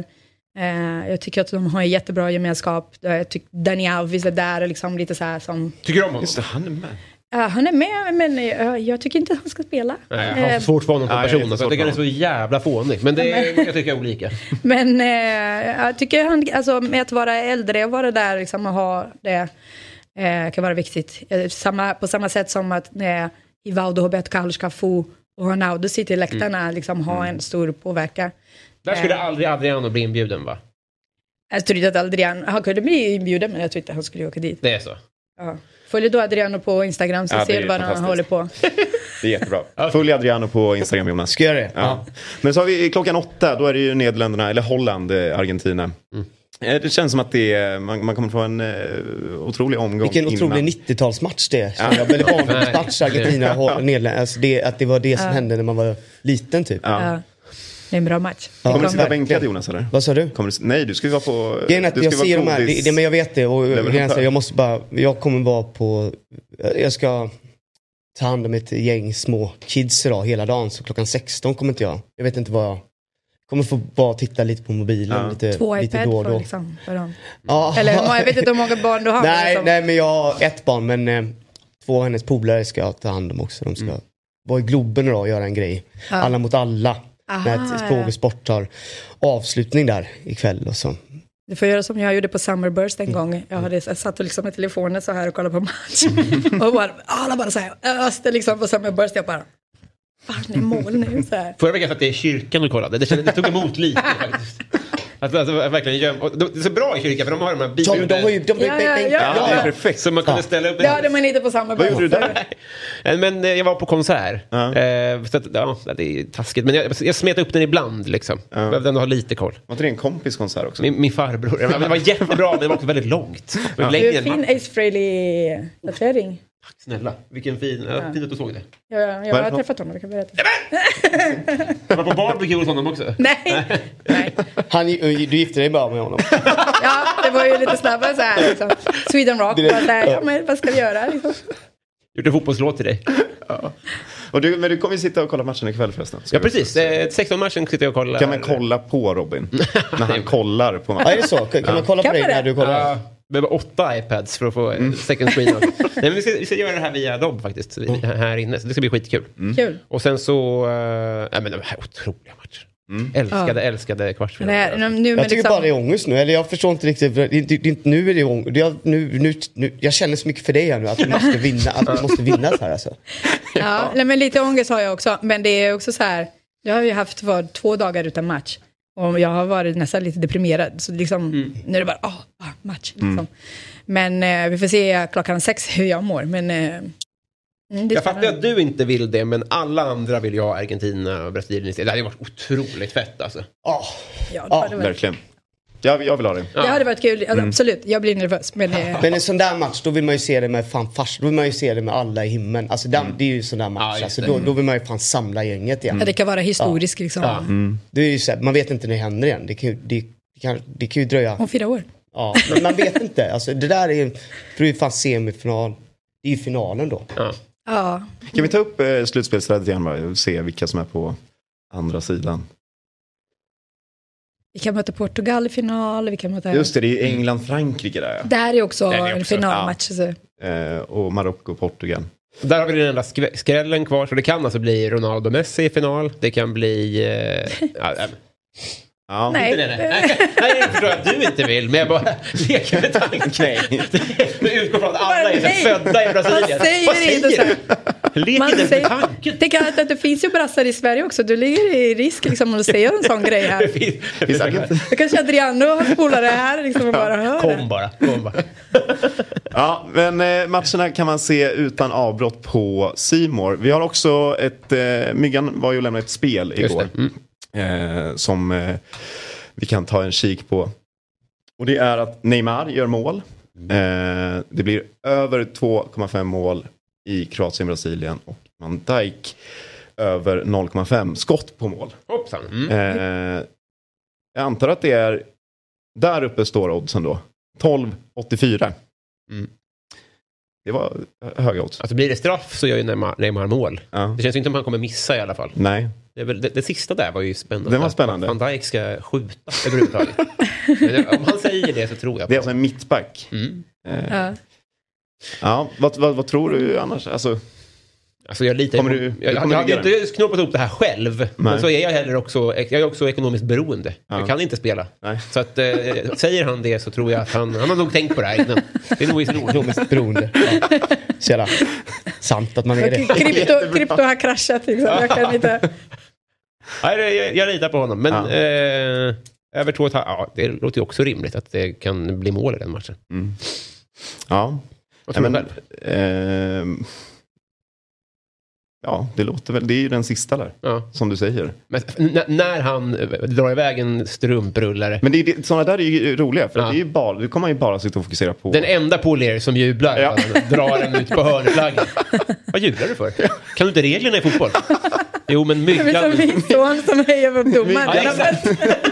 Eh, jag tycker att de har en jättebra gemenskap. Jag tycker Dani Alves är där och liksom lite så här som... Tycker du om honom? Just det, han är med. Ja, han är med, men uh, jag tycker inte att han ska spela. Nej, jag har svårt för honom som person. Jag, jag tycker han är så jävla fånig. Men det är, jag tycker jag är olika. Men uh, jag tycker han, alltså, med att vara äldre och vara där liksom, och ha det uh, kan vara viktigt. Uh, samma, på samma sätt som att uh, Ivaldo, Roberto Carlos, Cafu och Ronaldo sitter i läktarna mm. liksom, har mm. en stor påverkan. Där skulle uh, aldrig Adriano bli inbjuden, va? Jag tror inte att Adriano, han kunde bli inbjuden, men jag tror inte att han skulle åka dit. Det är så? Ja. Följ då Adriano på Instagram så ja, ser du vad han håller på. Det är jättebra. Följ Adriano på Instagram, Jonas. Ska jag det? Ja. Ja. Men så har vi klockan åtta, då är det ju Nederländerna, eller Holland, Argentina. Mm. Det känns som att det är, man, man kommer få en uh, otrolig omgång. Vilken innan. otrolig nittiotalsmatch det är. Ja. Jag väldigt barndomsmatch, Argentina, Nederländerna. Alltså det, att det var det som ja. hände när man var liten typ. Ja. Ja. Det är en bra match. Ja. Kommer du sitta bänkad, Jonas, eller? Vad sa du? Kommer du, nej, du ska ju vara på... Du ska jag ser de här, det, det, men jag vet det. Och jag, jag måste bara, jag kommer vara på... Jag ska ta hand om ett gäng små kids idag hela dagen. Så klockan sexton kommer inte jag. Jag vet inte vad jag... Kommer få bara titta lite på mobilen. Ja. Lite, Två lite iPad då och då. För, liksom, för dem. Ja. Eller jag vet inte hur många barn du har. Nej, liksom. nej, men jag har ett barn. Men eh, två av hennes polare ska jag ta hand om också. De ska mm. vara i Globen idag och göra en grej. Ja. Alla mot alla. Aha, när frågesport har avslutning där ikväll och så. Du får göra som jag gjorde på Summerburst en mm. gång. Jag, hade, jag satt liksom med telefonen så här och kollade på match. och bara, alla bara så här, öste liksom på Summerburst. Jag bara, fan är mål nu? Så här. Förra veckan att det är kyrkan du kollade. Det, kände, det tog emot lite faktiskt. Att, alltså, verkligen göm, och det är så bra i kyrkan för de har de här bilarna. De har ju... De, ja, ja, ja, ja. Ja, det är perfekt. Så man kunde ställa upp... Det hade man inte på samma. Vad gjorde du där? Men jag var på konsert. Ja. Eh, så att, ja, det är taskigt. Men jag, jag smet upp den ibland liksom. Ja. Jag behövde ändå ha lite koll. Var det en kompis konsert också? Min, min farbror. Det var jättebra, men det var också väldigt långt. Ja. Du är fin Ace Frehley-tatuering. Tack snälla. Vilken fin... Ja. Fint att du såg det. Ja, jag har träffat honom. Jag kan berätta. Jag var på barbecue hos honom också. Nej. Nej. Han, du gifte dig bara med honom. Ja, det var ju lite snabbare så här. Liksom. Sweden Rock. Bara så här, ja, men vad ska vi göra? Liksom. Gjorde en fotbollslåt till dig. Ja. Och du, men du kommer ju sitta och kolla matchen ikväll förresten. Ja, precis. sexton-matchen sitter jag och kollar. Kan man kolla på Robin? När han kollar på matchen. Ja, är det så? Kan, kan man kolla på kan dig när du kollar? Ja. behöver åtta iPads för att få mm. second screen. Nej, men vi, ska, vi ska göra det här via dem faktiskt. Mm. Här inne. Så det ska bli skitkul. Mm. Kul. Och sen så... Uh, nej men de här otroliga matcher. Mm. Älskade, ja. älskade kvartsfinaler. Jag tycker liksom... bara det är ångest nu. Eller jag förstår inte riktigt. Det, det, det, nu är det ångest. Jag, nu, nu, nu, jag känner så mycket för dig här nu. Att vi måste vinna. Att vi måste vinna så här alltså. Ja, ja. Men lite ångest har jag också. Men det är också så här. Jag har ju haft var, två dagar utan match. Och jag har varit nästan lite deprimerad. Så liksom, mm. nu är det bara, åh, oh, match. Liksom. Mm. Men eh, vi får se klockan sex hur jag mår. Men, eh, mm, jag fattar att du inte vill det, men alla andra vill jag Argentina och Brasilien. Det hade varit otroligt fett alltså. Oh. Ja, ja verkligen. Jag, jag vill ha det. Ja. Det hade varit kul, alltså, mm. absolut. Jag blir nervös. Men, eh... men en sån där match, då vill man ju se det med fan fars. Då vill man ju se det med alla i himlen. Alltså mm. det är ju sån där match. Ja, alltså, då, då vill man ju fan samla gänget igen. Ja, det kan vara historiskt ja. liksom. Ja. Mm. Det är ju så här, man vet inte när det händer igen. Det kan, ju, det, det kan, det kan ju dröja. Om fyra år. Ja, men man vet inte. Alltså, det där är för det är fan semifinal. Det är ju finalen då. Ja. Ja. Kan vi ta upp eh, slutspelsrädet igen och se vilka som är på andra sidan? Vi kan möta Portugal i final. Vi kan möta... Just det, det är England-Frankrike där. Det här är också, är också en finalmatch. Ja. Eh, och Marocko och Portugal. Där har vi den enda sk- skrällen kvar. Så det kan alltså bli Ronaldo Messi i final. Det kan bli... Eh, ja, ja. Nej. Inte det, nej. Nej, jag förstår att du inte vill. Men jag bara leker med tanken. Du utgår från att alla är födda i Brasilien. Man säger, Vad säger inte så här. Leker det med tanken? Tänk att, att det finns ju brassar i Sverige också. Du ligger i risk liksom, om du säger en sån grej här. Det finns, det kanske Adriano har spolare här liksom, och bara hör. Kom bara, kom bara. Ja, men eh, matcherna kan man se utan avbrott på C More. Vi har också ett... Eh, Myggan var ju och lämnade ett spel igår. Mm. Eh, som eh, vi kan ta en kik på. Och det är att Neymar gör mål. Eh, det blir över två komma fem mål i Kroatien, Brasilien. Och Van Dijk över noll komma fem skott på mål. Hoppsan. Mm. Eh, jag antar att det är... Där uppe står oddsen då. tolv åttiofyra. Mm. Det var höga odds. Alltså blir det straff så gör ju Neymar, Neymar mål. Ja. Det känns inte som han kommer missa i alla fall. Nej. Det, är väl, det, det sista där var ju spännande. Det var spännande. Van Dijk ska skjuta överhuvudtaget. Om han säger det så tror jag på. Det är alltså en mittback. Mm. Eh. Ja. Ja, vad, vad, vad tror du annars? Alltså, alltså jag litar kommer på, du, jag, jag, jag hade inte knoppat ihop det här själv. Nej. Men så är jag heller också, jag är också ekonomiskt beroende. Ja. Jag kan inte spela. Nej. Så att, eh, säger han det så tror jag att han, han har nog tänkt på det här innan. Det är nog ekonomiskt beroende. Ja. Så jävla sant att man är det. Krypto, krypto har kraschat liksom. Jag kan inte... Nej, jag, jag litar på honom. Men ja. eh, över två och ett halvt, ja, det låter ju också rimligt att det kan bli mål i den matchen. Mm. Ja. Vad tror ja, men, eh, ja, det låter väl. Det är ju den sista där. Ja. Som du säger. Men n- när han drar iväg en strumprullare. Men det, det, sådana där är ju roliga. För ja. det är ju bara, det kommer man ju bara sitta och fokusera på. Den enda på er som jublar. Ja. Drar den ut på hörnflaggen. Vad jublar du för? Kan du inte reglerna i fotboll? Jo, men Myggan... Det är som min son som hejar på domaren. Ja, exakt.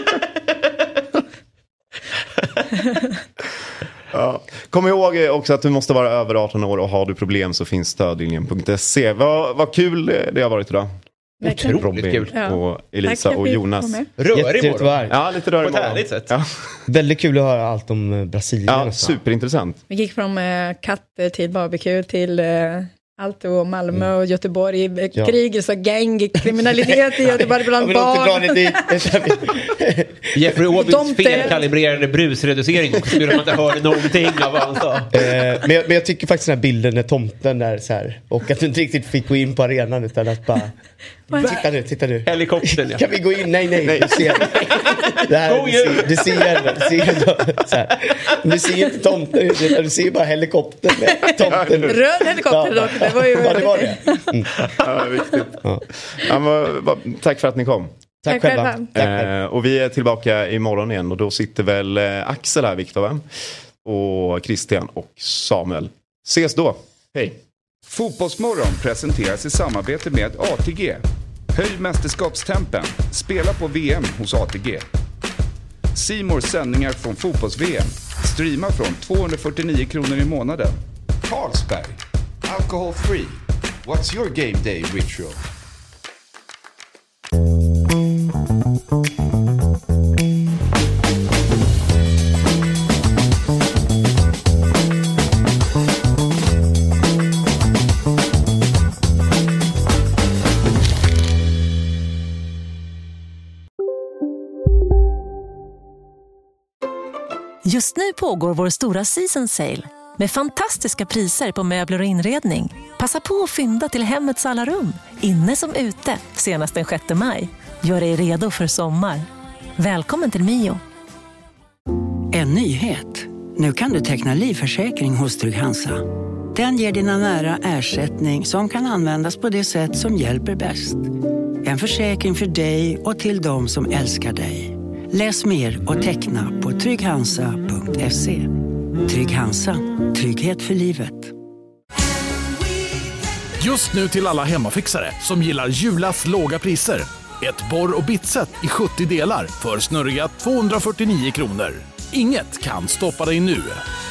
Ja. Kom ihåg också att du måste vara över arton år och har du problem så finns stödlinjen punkt se. Vad, vad kul det har varit idag. Otroligt Robin kul. Och Elisa och Jonas. Rörig morgon. Ja, lite rörig morgon. På ett härligt sätt. Ja. Väldigt kul att höra allt om Brasilien. Ja, superintressant. Vi gick från äh, katter till barbecue till... Äh... Allt och Malmö och Göteborg, ja. Krig, så gang, kriminalitet i Göteborg bland barn. Jeffrey Åbyns felkalibrerade brusreducering skulle man inte höra någonting av vad han sa. Eh, men, jag, men jag tycker faktiskt den här bilden är tomten där så här, och att du inte riktigt fick gå in på arenan utan att bara titta nu, titta nu. Helikoptern, ja. Kan vi gå in? Nej, nej, nej. Du ser, det här, du ser, du ser ändå, du ser ändå så här. Du ser inte tomten, du ser bara helikoptern med tomten. Röd helikopter dock. Det var ju ja, det var det. Mm. Ja, viktigt. Ja. Ja, men, va, tack för att ni kom. Tack, tack själva. själva. Eh, och vi är tillbaka imorgon igen och då sitter väl eh, Axel här, Viktor, va? Och Christian och Samuel. Ses då. Hej. Fotbollsmorgon presenteras i samarbete med A T G. Höj mästerskapstempen. Spela på V M hos A T G. C More sändningar från fotbolls-V M. Streama från tvåhundrafyrtionio kronor i månaden. Carlsberg. Alcohol free. What's your game day ritual? Just nu pågår vår stora season sale med fantastiska priser på möbler och inredning. Passa på att fynda till hemmets alla rum, inne som ute, senast den sjätte maj. Gör dig redo för sommar. Välkommen till Mio. En nyhet. Nu kan du teckna livförsäkring hos Trygg-Hansa. Den ger dina nära ersättning som kan användas på det sätt som hjälper bäst. En försäkring för dig och till de som älskar dig. Läs mer och teckna på trygghansa punkt se. Trygg-Hansa. Trygghet för livet. Just nu till alla hemmafixare som gillar Julas låga priser. Ett borr- och bitset i sjuttio delar för snurriga tvåhundrafyrtionio kronor. Inget kan stoppa dig nu.